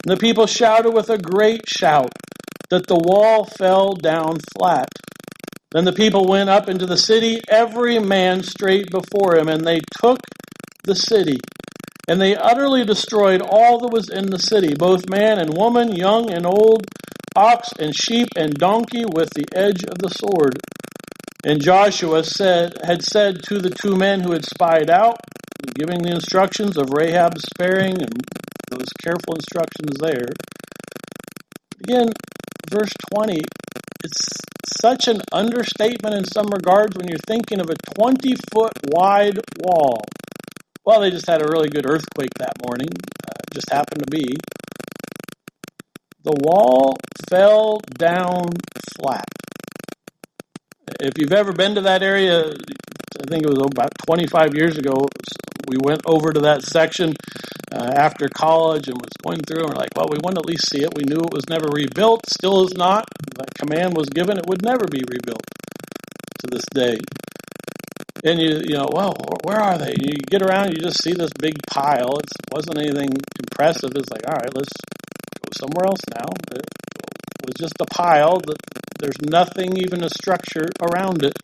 And the people shouted with a great shout that the wall fell down flat. Then the people went up into the city, every man straight before him, and they took the city. And they utterly destroyed all that was in the city, both man and woman, young and old, ox and sheep and donkey, with the edge of the sword. And Joshua said, had said to the two men who had spied out, giving the instructions of Rahab sparing, and those careful instructions there. Again, verse twenty, it's such an understatement in some regards when you're thinking of a twenty-foot wide wall. Well, they just had a really good earthquake that morning. Uh, it just happened to be. The wall fell down flat. If you've ever been to that area, I think it was about twenty-five years ago, we went over to that section uh, after college and was going through, and we're like, well, we want to at least see it. We knew it was never rebuilt, still is not. That command was given, it would never be rebuilt to this day. And you, you know, well, where are they? You get around, you just see this big pile. It wasn't anything impressive. It's like, all right, let's go somewhere else now. It was just a pile. There's nothing, even a structure around it.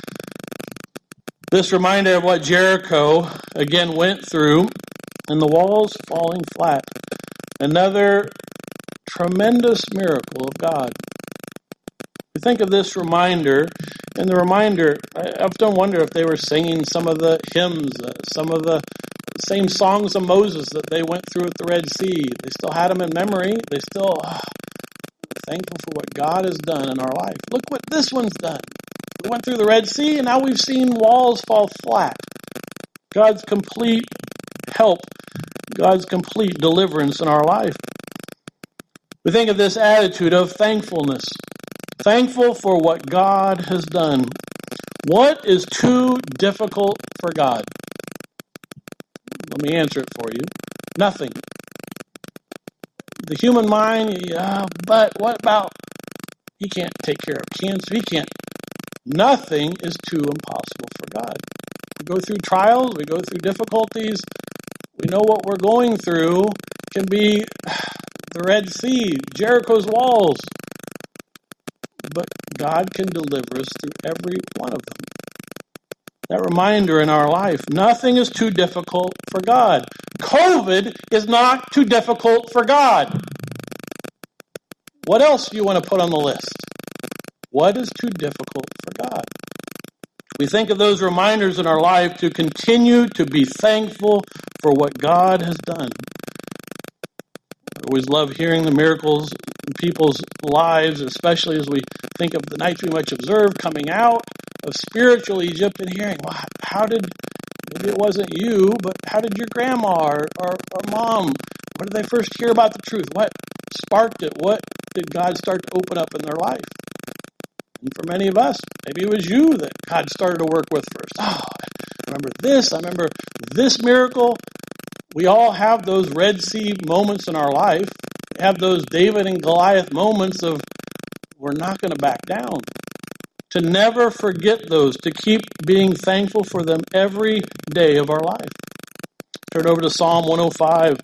This reminder of what Jericho, again, went through, and the walls falling flat. Another tremendous miracle of God. We think of this reminder, and the reminder, I often wonder if they were singing some of the hymns, uh, some of the same songs of Moses that they went through at the Red Sea. They still had them in memory. They still oh, thankful for what God has done in our life. Look what this one's done. We went through the Red Sea, and now we've seen walls fall flat. God's complete help, God's complete deliverance in our life. We think of this attitude of thankfulness. Thankful for what God has done. What is too difficult for God? Let me answer it for you. Nothing. The human mind, yeah, but what about, he can't take care of cancer, he can't. Nothing is too impossible for God. We go through trials, we go through difficulties, we know what we're going through can be the Red Sea, Jericho's walls. But God can deliver us through every one of them. That reminder in our life, nothing is too difficult for God. COVID is not too difficult for God. What else do you want to put on the list? What is too difficult for God? We think of those reminders in our life to continue to be thankful for what God has done. I always love hearing the miracles in people's lives, especially as we think of the nights we much observed coming out of spiritual Egypt and hearing, well, how did, maybe it wasn't you, but how did your grandma or, or, or mom, when did they first hear about the truth? What sparked it? What did God start to open up in their life? And for many of us, maybe it was you that God started to work with first. Oh, I remember this. I remember this miracle. We all have those Red Sea moments in our life. We have those David and Goliath moments of we're not going to back down. To never forget those, to keep being thankful for them every day of our life. Turn over to Psalm one oh five.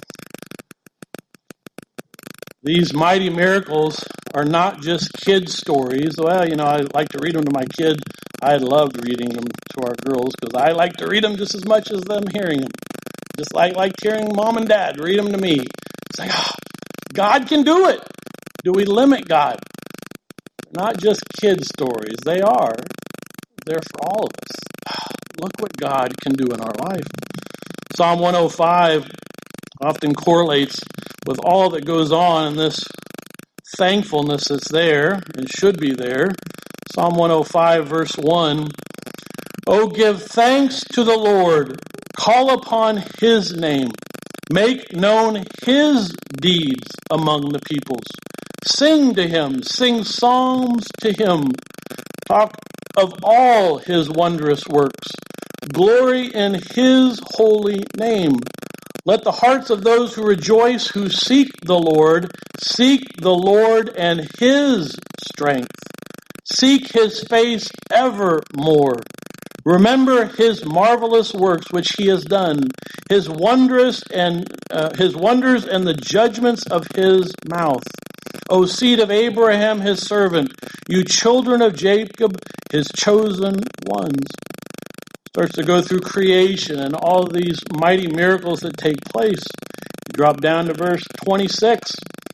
These mighty miracles are not just kids' stories. Well, you know, I like to read them to my kid. I loved reading them to our girls because I like to read them just as much as them hearing them. Just like like hearing mom and dad read them to me. It's like, oh, God can do it. Do we limit God? Not just kids' stories. They are. They're for all of us. Look what God can do in our life. Psalm one oh five often correlates with all that goes on in this thankfulness that's there and should be there. Psalm one oh five verse one. Oh, give thanks to the Lord. Call upon his name. Make known his deeds among the peoples. Sing to him. Sing psalms to him. Talk of all his wondrous works. Glory in his holy name. Let the hearts of those who rejoice, who seek the Lord, seek the Lord and his strength. Seek his face evermore. Remember his marvelous works which he has done, his wondrous and uh, his wonders and the judgments of his mouth. O seed of Abraham, his servant, you children of Jacob, his chosen ones. Starts to go through creation and all these mighty miracles that take place. You drop down to verse twenty-six.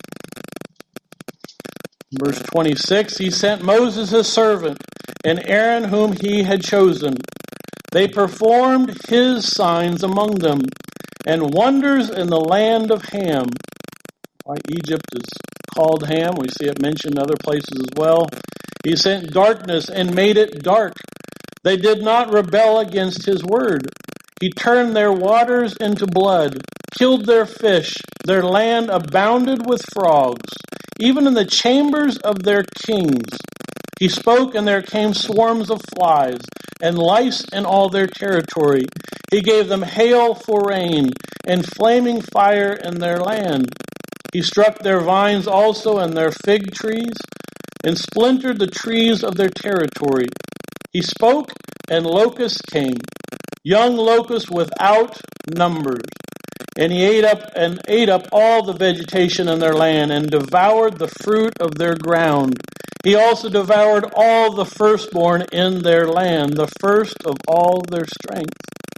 Verse twenty-six, he sent Moses his servant and Aaron whom he had chosen. They performed his signs among them and wonders in the land of Ham. Why Egypt is called Ham. We see it mentioned in other places as well. He sent darkness and made it dark. They did not rebel against his word. He turned their waters into blood, killed their fish. Their land abounded with frogs, even in the chambers of their kings. He spoke, and there came swarms of flies, and lice in all their territory. He gave them hail for rain, and flaming fire in their land. He struck their vines also and their fig trees, and splintered the trees of their territory. He spoke, and locusts came, young locusts without numbers. And he ate up and ate up all the vegetation in their land, and devoured the fruit of their ground. He also devoured all the firstborn in their land, the first of all their strength.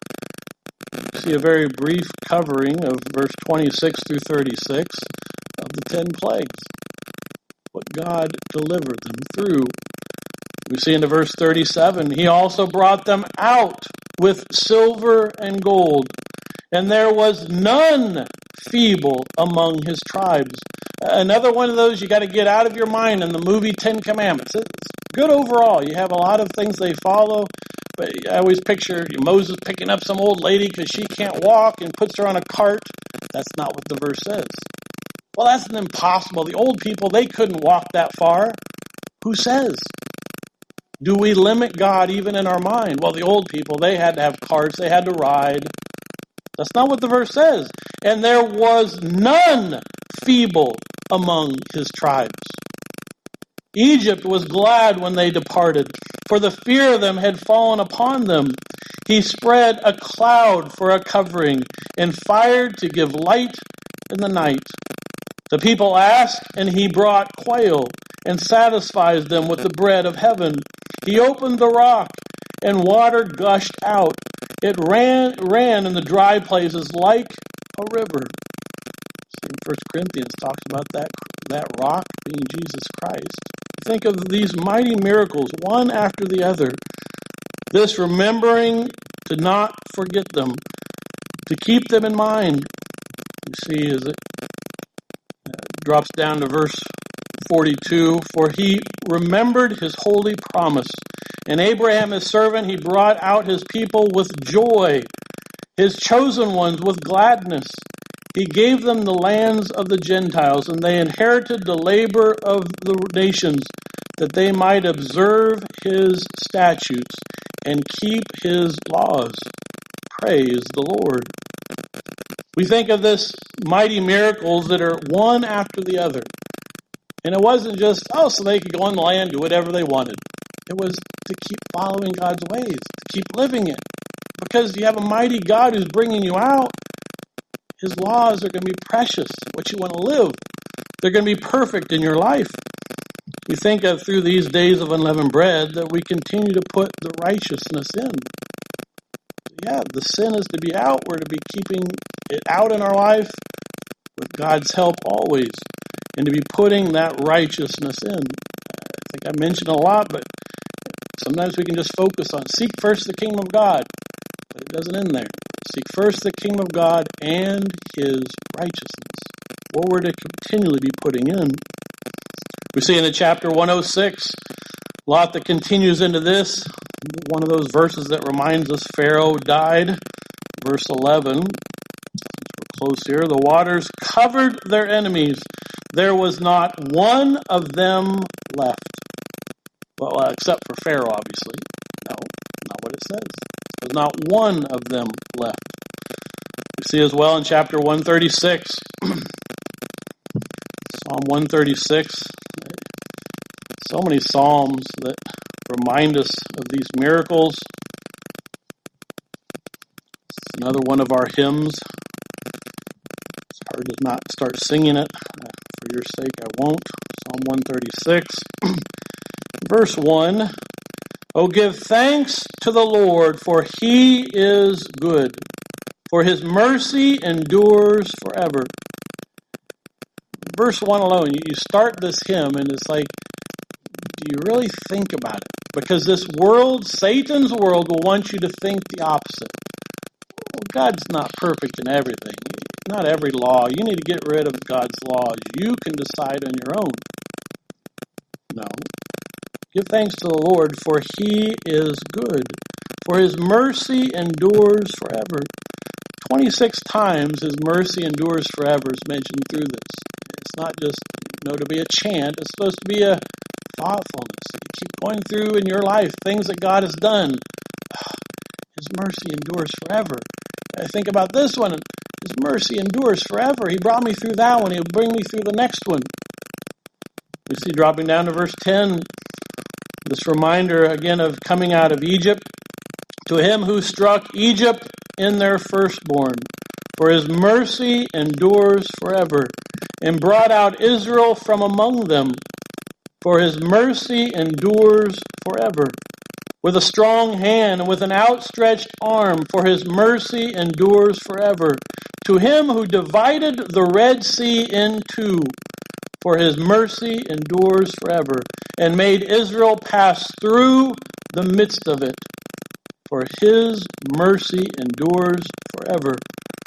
You see a very brief covering of verse twenty-six through thirty-six of the ten plagues, what God delivered them through. We see into verse thirty-seven, he also brought them out with silver and gold, and there was none feeble among his tribes. Another one of those you got to get out of your mind in the movie Ten Commandments. It's good overall. You have a lot of things they follow, but I always picture Moses picking up some old lady because she can't walk and puts her on a cart. That's not what the verse says. Well, that's impossible. The old people, they couldn't walk that far. Who says? Do we limit God even in our mind? Well, the old people, they had to have carts, they had to ride. That's not what the verse says. And there was none feeble among his tribes. Egypt was glad when they departed, for the fear of them had fallen upon them. He spread a cloud for a covering, and fire to give light in the night. The people asked, and he brought quail, and satisfies them with the bread of heaven. He opened the rock, and water gushed out. It ran ran in the dry places like a river. First Corinthians talks about that, that rock being Jesus Christ. Think of these mighty miracles, one after the other. This remembering to not forget them, to keep them in mind. You see, as it uh, drops down to verse forty-two, for he remembered his holy promise. And Abraham, his servant, he brought out his people with joy, his chosen ones with gladness. He gave them the lands of the Gentiles, and they inherited the labor of the nations, that they might observe his statutes and keep his laws. Praise the Lord. We think of this mighty miracles that are one after the other. And it wasn't just, oh, so they could go in the land, do whatever they wanted. It was to keep following God's ways, to keep living it. Because you have a mighty God who's bringing you out. His laws are going to be precious, what you want to live. They're going to be perfect in your life. We think of through these days of unleavened bread that we continue to put the righteousness in. Yeah, the sin is to be out. We're to be keeping it out in our life with God's help always, and to be putting that righteousness in. I think I mentioned a lot, but sometimes we can just focus on seek first the kingdom of God, but it doesn't end there. Seek first the kingdom of God and his righteousness. What we're to continually be putting in. We see in the chapter one oh six, a lot that continues into this. One of those verses that reminds us Pharaoh died. Verse eleven, since we're close here, the waters covered their enemies. There was not one of them left. Well, uh, except for Pharaoh, obviously. No, not what it says. There's not one of them left. We see as well in chapter one thirty-six, Psalm one thirty-six, so many psalms that remind us of these miracles. another one of our hymns. It's hard to not start singing it. Uh, for your sake, I won't. Psalm one thirty-six, verse one. Oh, give thanks to the Lord, for he is good, for his mercy endures forever. Verse one alone, you start this hymn and it's like, do you really think about it? Because this world, Satan's world, will want you to think the opposite. Well, God's not perfect in everything. Not every law. You need to get rid of God's laws. You can decide on your own. No. Give thanks to the Lord, for he is good, for his mercy endures forever. twenty-six times his mercy endures forever is mentioned through this. It's not just, you know, to be a chant. It's supposed to be a thoughtfulness. You keep going through in your life things that God has done. His mercy endures forever. I think about this one. His mercy endures forever. He brought me through that one. He'll bring me through the next one. We see dropping down to verse ten, this reminder again of coming out of Egypt. To him who struck Egypt in their firstborn, for his mercy endures forever, and brought out Israel from among them, for his mercy endures forever. With a strong hand and with an outstretched arm, for his mercy endures forever. To him who divided the Red Sea in two, for his mercy endures forever, and made Israel pass through the midst of it, for his mercy endures forever.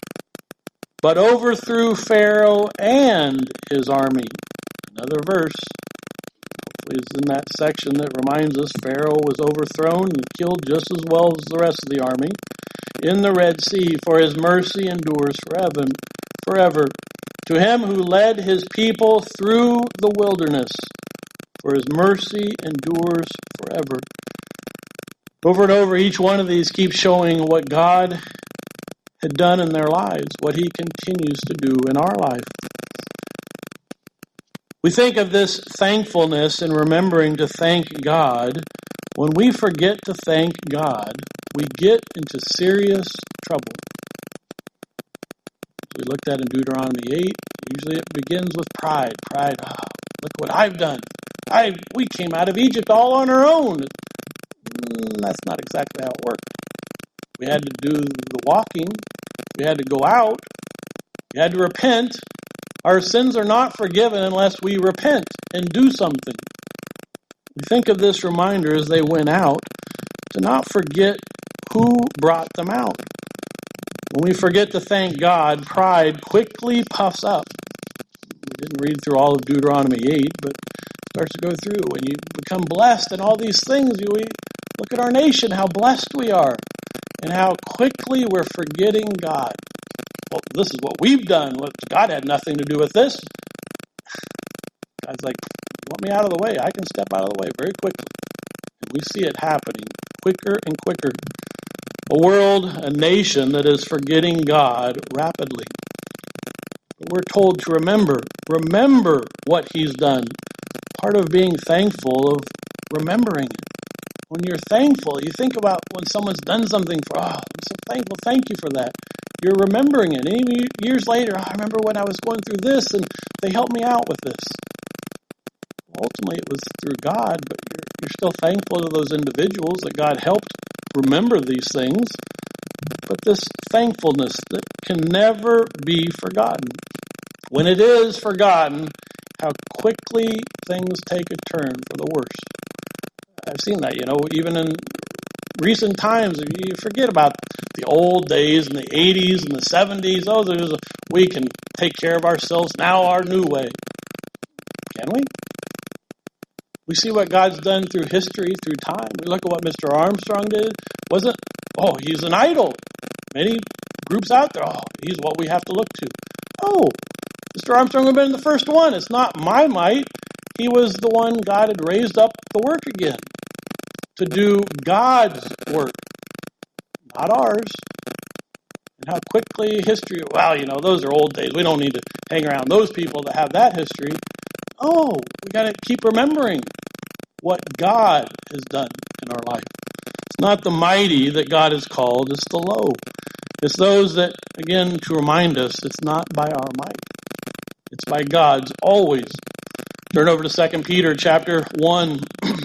But overthrew Pharaoh and his army. Another verse. Hopefully it's in that section that reminds us Pharaoh was overthrown and killed just as well as the rest of the army in the Red Sea, for his mercy endures forever. Forever. To him who led his people through the wilderness, for his mercy endures forever. Over and over, each one of these keeps showing what God had done in their lives, what he continues to do in our life. We think of this thankfulness and remembering to thank God. When we forget to thank God, we get into serious trouble. As we looked at in Deuteronomy eight, usually it begins with pride. Pride, ah, oh, look what I've done. I we came out of Egypt all on our own. Mm, that's not exactly how it worked. We had to do the walking. We had to go out. We had to repent. Our sins are not forgiven unless we repent and do something. We think of this reminder as they went out to not forget who brought them out. When we forget to thank God, pride quickly puffs up. We didn't read through all of Deuteronomy eight, but it starts to go through. When you become blessed and all these things, you look at our nation, how blessed we are, and how quickly we're forgetting God. Well, this is what we've done. God had nothing to do with this. God's like, you want me out of the way? I can step out of the way very quickly. And we see it happening quicker and quicker. A world, a nation that is forgetting God rapidly. But we're told to remember. Remember what he's done. Part of being thankful, of remembering it. When you're thankful, you think about when someone's done something for, oh, I'm so thankful, thank you for that. You're remembering it. And even years later, oh, I remember when I was going through this and they helped me out with this. Ultimately, it was through God, but you're, you're still thankful to those individuals that God helped remember these things. But this thankfulness that can never be forgotten. When it is forgotten, how quickly things take a turn for the worse. I've seen that, you know, even in recent times, you forget about the old days in the eighties and the seventies. Oh, there's a, we can take care of ourselves now our new way. Can we? We see what God's done through history, through time. We look at what Mister Armstrong did. Wasn't, oh, he's an idol. Many groups out there, oh, he's what we have to look to. Oh, Mister Armstrong would have been the first one. It's not my might. He was the one God had raised up to work again, to do God's work, not ours. And how quickly history, well, you know, those are old days. We don't need to hang around those people that have that history. Oh, we got to keep remembering what God has done in our life. It's not the mighty that God has called, it's the low. It's those that, again, to remind us, it's not by our might. It's by God's, always. Turn over to Second Peter chapter one.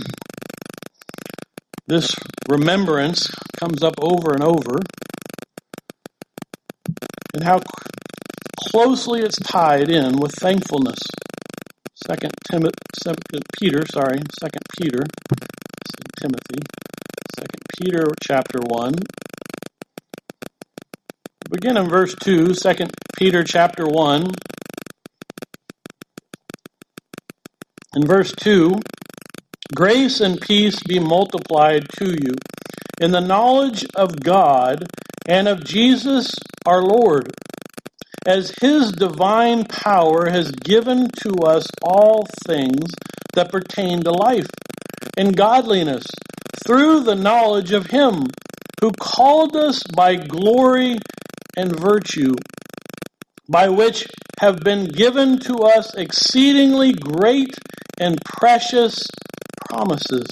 This remembrance comes up over and over. And how closely it's tied in with thankfulness. Second Timothy, Second Peter, sorry, Second Peter, Second Timothy, Second Peter chapter one. Begin in verse two, Second Peter chapter one. In verse two, grace and peace be multiplied to you in the knowledge of God and of Jesus our Lord, as his divine power has given to us all things that pertain to life and godliness through the knowledge of him who called us by glory and virtue, by which have been given to us exceedingly great and precious promises.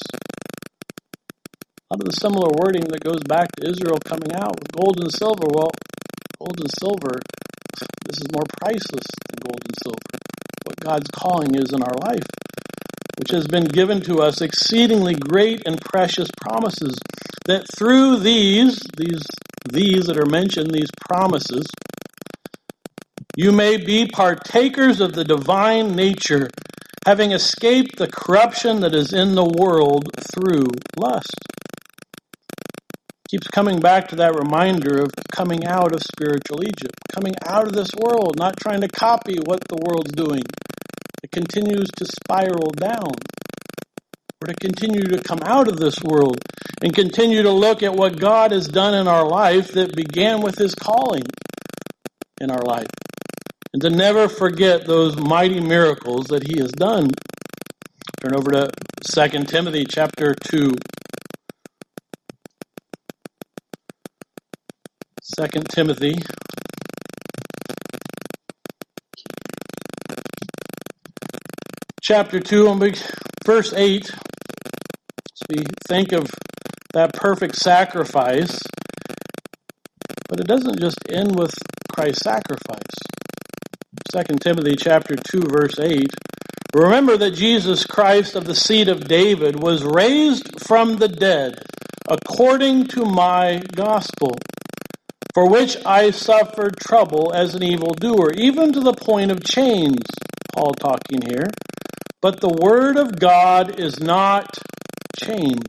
A lot of the similar wording that goes back to Israel coming out with gold and silver. Well, gold and silver, this is more priceless than gold and silver. What God's calling is in our life, which has been given to us exceedingly great and precious promises, that through these, these, these that are mentioned, these promises, you may be partakers of the divine nature, having escaped the corruption that is in the world through lust. Keeps coming back to that reminder of coming out of spiritual Egypt, coming out of this world, not trying to copy what the world's doing. It continues to spiral down. We're to continue to come out of this world and continue to look at what God has done in our life that began with his calling in our life. And to never forget those mighty miracles that he has done. Turn over to Second Timothy chapter two. Second Timothy chapter two, and verse eight. So we think of that perfect sacrifice, but it doesn't just end with Christ's sacrifice. Second Timothy chapter two, verse eight. Remember that Jesus Christ of the seed of David was raised from the dead according to my gospel, for which I suffered trouble as an evildoer, even to the point of chains. Paul talking here. But the word of God is not chained.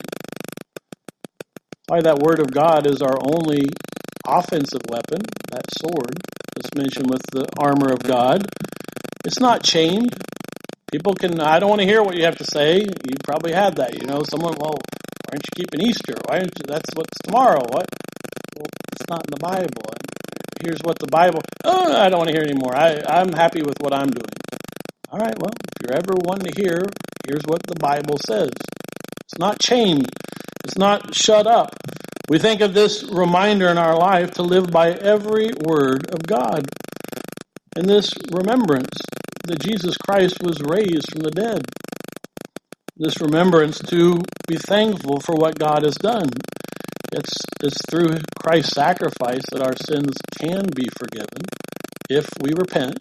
Why that word of God is our only offensive weapon, that sword that's mentioned with the armor of God. It's not chained. People can, I don't want to hear what you have to say. You probably had that, you know. Someone, well, why aren't you keeping Easter? Why aren't you, that's what's tomorrow. What? Well, it's not in the Bible. Here's what the Bible, oh, I don't want to hear anymore. I, I'm happy with what I'm doing. All right, well, if you're ever wanting to hear, here's what the Bible says. It's not chained. It's not shut up. We think of this reminder in our life to live by every word of God. And this remembrance that Jesus Christ was raised from the dead. This remembrance to be thankful for what God has done. It's, it's through Christ's sacrifice that our sins can be forgiven if we repent.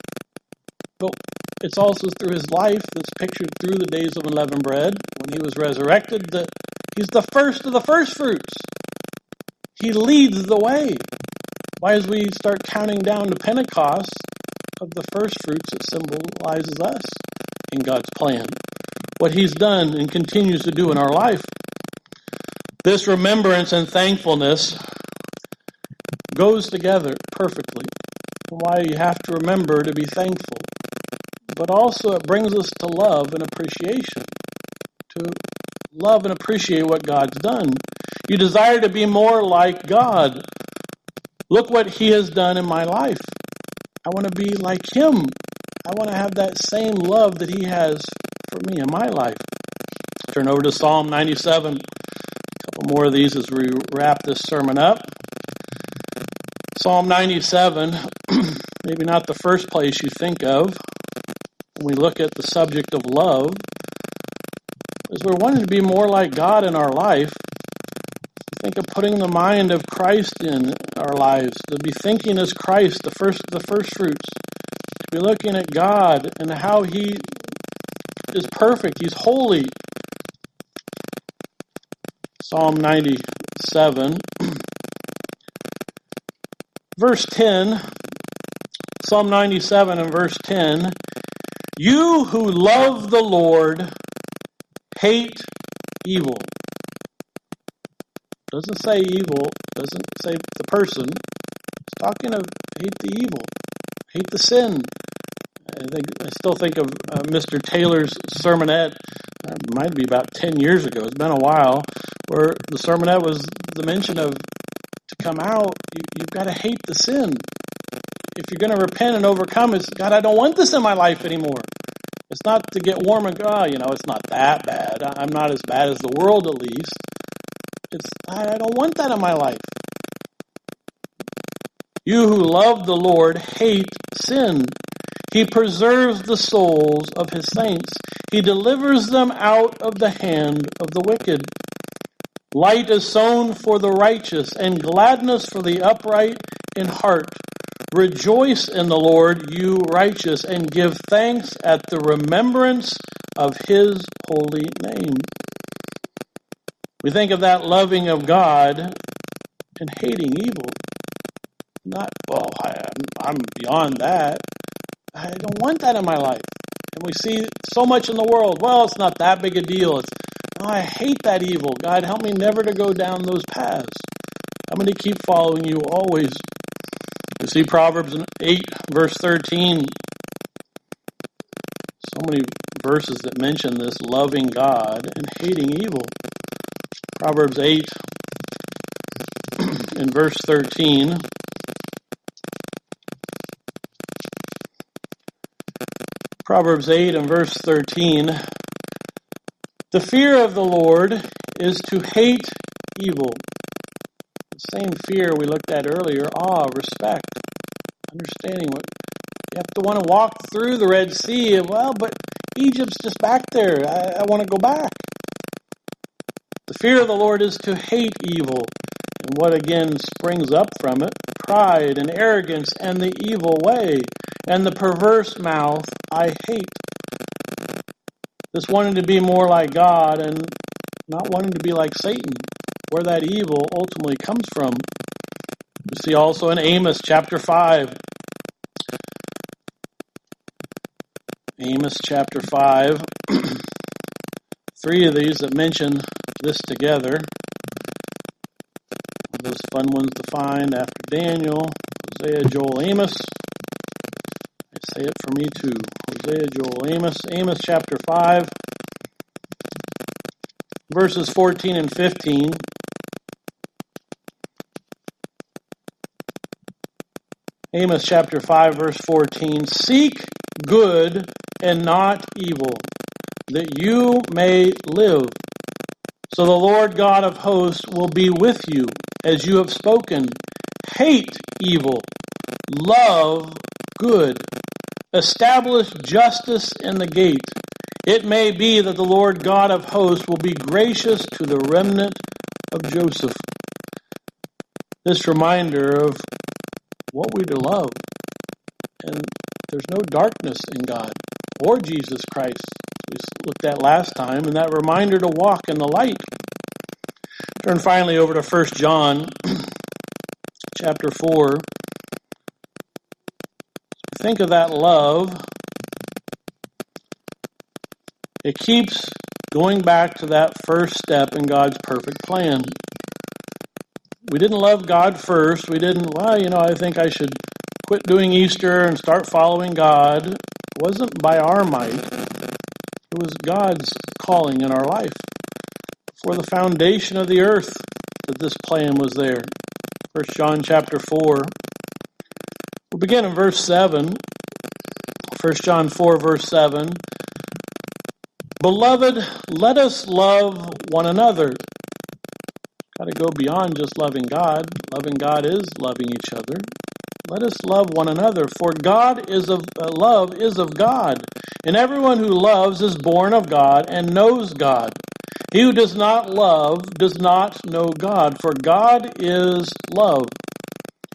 But it's also through his life that's pictured through the days of unleavened bread, when he was resurrected, that he's the first of the first fruits. He leads the way. Why, as we start counting down to Pentecost, of the first fruits, it symbolizes us in God's plan. What he's done and continues to do in our life. This remembrance and thankfulness goes together perfectly. Why you have to remember to be thankful. But also it brings us to love and appreciation. To love and appreciate what God's done. You desire to be more like God. Look what he has done in my life. I want to be like him. I want to have that same love that he has for me in my life. Turn over to Psalm ninety-seven. A couple more of these as we wrap this sermon up. Psalm ninety-seven, maybe not the first place you think of when we look at the subject of love, as we're wanting to be more like God in our life. Think of putting the mind of Christ in our our lives, to be thinking as Christ, the first the first fruits, to be looking at God and how He is perfect, He's holy. Psalm ninety-seven, verse ten, Psalm ninety-seven and verse ten, you who love the Lord hate evil. Doesn't say evil, doesn't say the person. It's talking of hate the evil, hate the sin. I think I still think of uh, Mister Taylor's sermonette. Uh, it might be about ten years ago. It's been a while, where the sermonette was the mention of to come out, you, you've got to hate the sin. If you're going to repent and overcome, it's, God, I don't want this in my life anymore. It's not to get warm and go, oh, you know, it's not that bad. I'm not as bad as the world, at least. It's, I don't want that in my life. You who love the Lord hate sin. He preserves the souls of His saints. He delivers them out of the hand of the wicked. Light is sown for the righteous, and gladness for the upright in heart. Rejoice in the Lord, you righteous, and give thanks at the remembrance of His holy name. We think of that loving of God and hating evil. Not, well, I, I'm beyond that. I don't want that in my life. And we see so much in the world. Well, it's not that big a deal. It's, oh, I hate that evil. God, help me never to go down those paths. I'm going to keep following you always. You see Proverbs eight, verse thirteen. So many verses that mention this loving God and hating evil. Proverbs eight in verse thirteen. Proverbs eight and verse thirteen. The fear of the Lord is to hate evil. The same fear we looked at earlier, awe, respect, understanding what you have to want to walk through the Red Sea. And, well, but Egypt's just back there. I, I want to go back. The fear of the Lord is to hate evil. And what again springs up from it? Pride and arrogance and the evil way and the perverse mouth I hate. This wanting to be more like God and not wanting to be like Satan, where that evil ultimately comes from. We see also in Amos chapter five. Amos chapter five. Three of these that mention this together. Those fun ones to find after Daniel, Hosea, Joel, Amos. They say it for me too. Hosea, Joel, Amos. Amos chapter five. Verses fourteen and fifteen. Amos chapter five, verse fourteen. Seek good and not evil, that you may live. So the Lord God of hosts will be with you, as you have spoken. Hate evil, love good, establish justice in the gate. It may be that the Lord God of hosts will be gracious to the remnant of Joseph. This reminder of what we're to love. And there's no darkness in God or Jesus Christ. We looked at last time, and that reminder to walk in the light. Turn finally over to First John chapter four. Think of that love. It keeps going back to that first step in God's perfect plan. We didn't love God first. We didn't, well, you know, I think I should quit doing Easter and start following God. It wasn't by our might. It was God's calling in our life. For the foundation of the earth that this plan was there. First John chapter four. We'll begin in verse seven. First John four, verse seven. Beloved, let us love one another. Got to go beyond just loving God. Loving God is loving each other. Let us love one another, for God is of uh, love is of God, and everyone who loves is born of God and knows God. He who does not love does not know God, for God is love.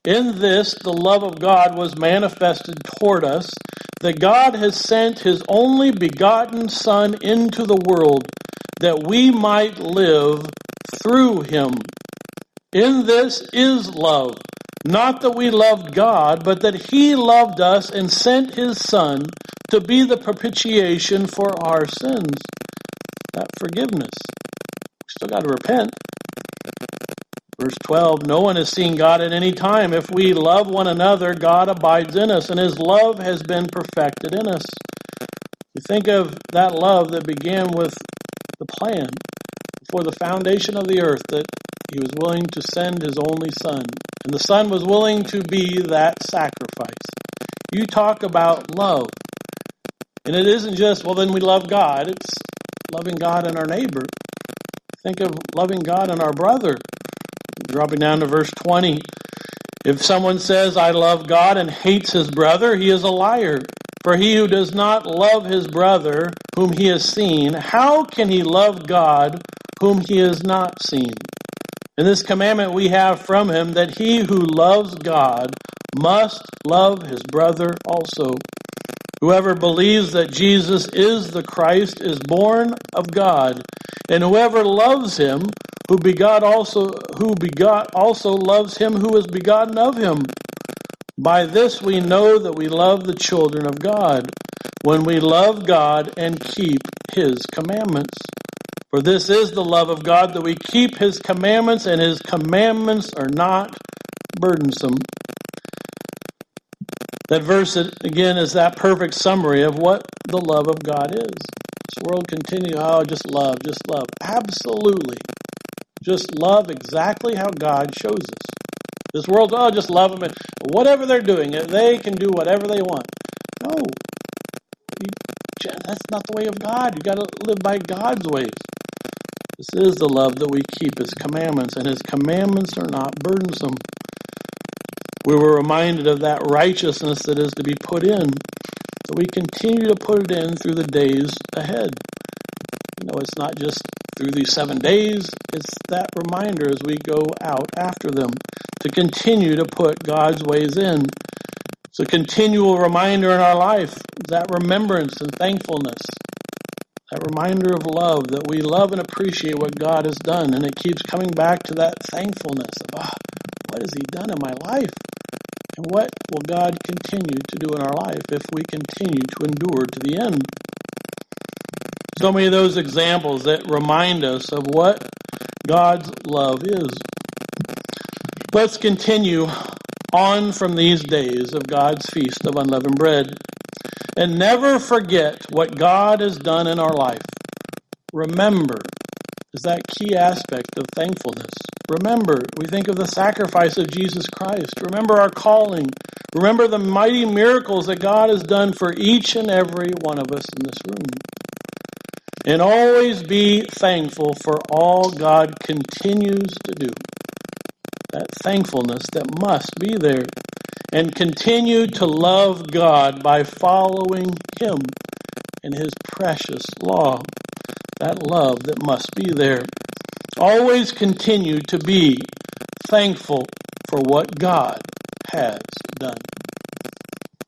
In this, the love of God was manifested toward us, that God has sent his only begotten Son into the world, that we might live through him. In this is love, not that we loved God, but that he loved us and sent his Son to be the propitiation for our sins. That forgiveness. We still got to repent. Verse twelve, no one has seen God at any time. If we love one another, God abides in us, and his love has been perfected in us. You think of that love that began with the plan before the foundation of the earth, that he was willing to send his only Son, and the Son was willing to be that sacrifice. You talk about love, and it isn't just, well, then we love God. It's loving God and our neighbor. Think of loving God and our brother. Dropping down to verse twenty. If someone says, I love God, and hates his brother, he is a liar. For he who does not love his brother whom he has seen, how can he love God whom he has not seen? In this commandment we have from him, that he who loves God must love his brother also. Whoever believes that Jesus is the Christ is born of God, and whoever loves him, who begot also who begot also loves him who was begotten of him. By this we know that we love the children of God, when we love God and keep his commandments. For this is the love of God, that we keep his commandments, and his commandments are not burdensome. That verse, again, is that perfect summary of what the love of God is. This world continue, oh, just love, just love. Absolutely. Just love exactly how God shows us. This world, oh, just love them. And whatever they're doing, they can do whatever they want. No. You, that's not the way of God. You've got to live by God's ways. This is the love that we keep, his commandments, and his commandments are not burdensome. We were reminded of that righteousness that is to be put in. So we continue to put it in through the days ahead. You know, it's not just through these seven days. It's that reminder as we go out after them to continue to put God's ways in. It's a continual reminder in our life, that remembrance and thankfulness. That reminder of love, that we love and appreciate what God has done. And it keeps coming back to that thankfulness of, ah, what has he done in my life? And what will God continue to do in our life if we continue to endure to the end? So many of those examples that remind us of what God's love is. Let's continue on from these days of God's Feast of Unleavened Bread. And never forget what God has done in our life. Remember is that key aspect of thankfulness. Remember, we think of the sacrifice of Jesus Christ. Remember our calling. Remember the mighty miracles that God has done for each and every one of us in this room. And always be thankful for all God continues to do. That thankfulness that must be there. And continue to love God by following him and his precious law. That love that must be there. Always continue to be thankful for what God has done.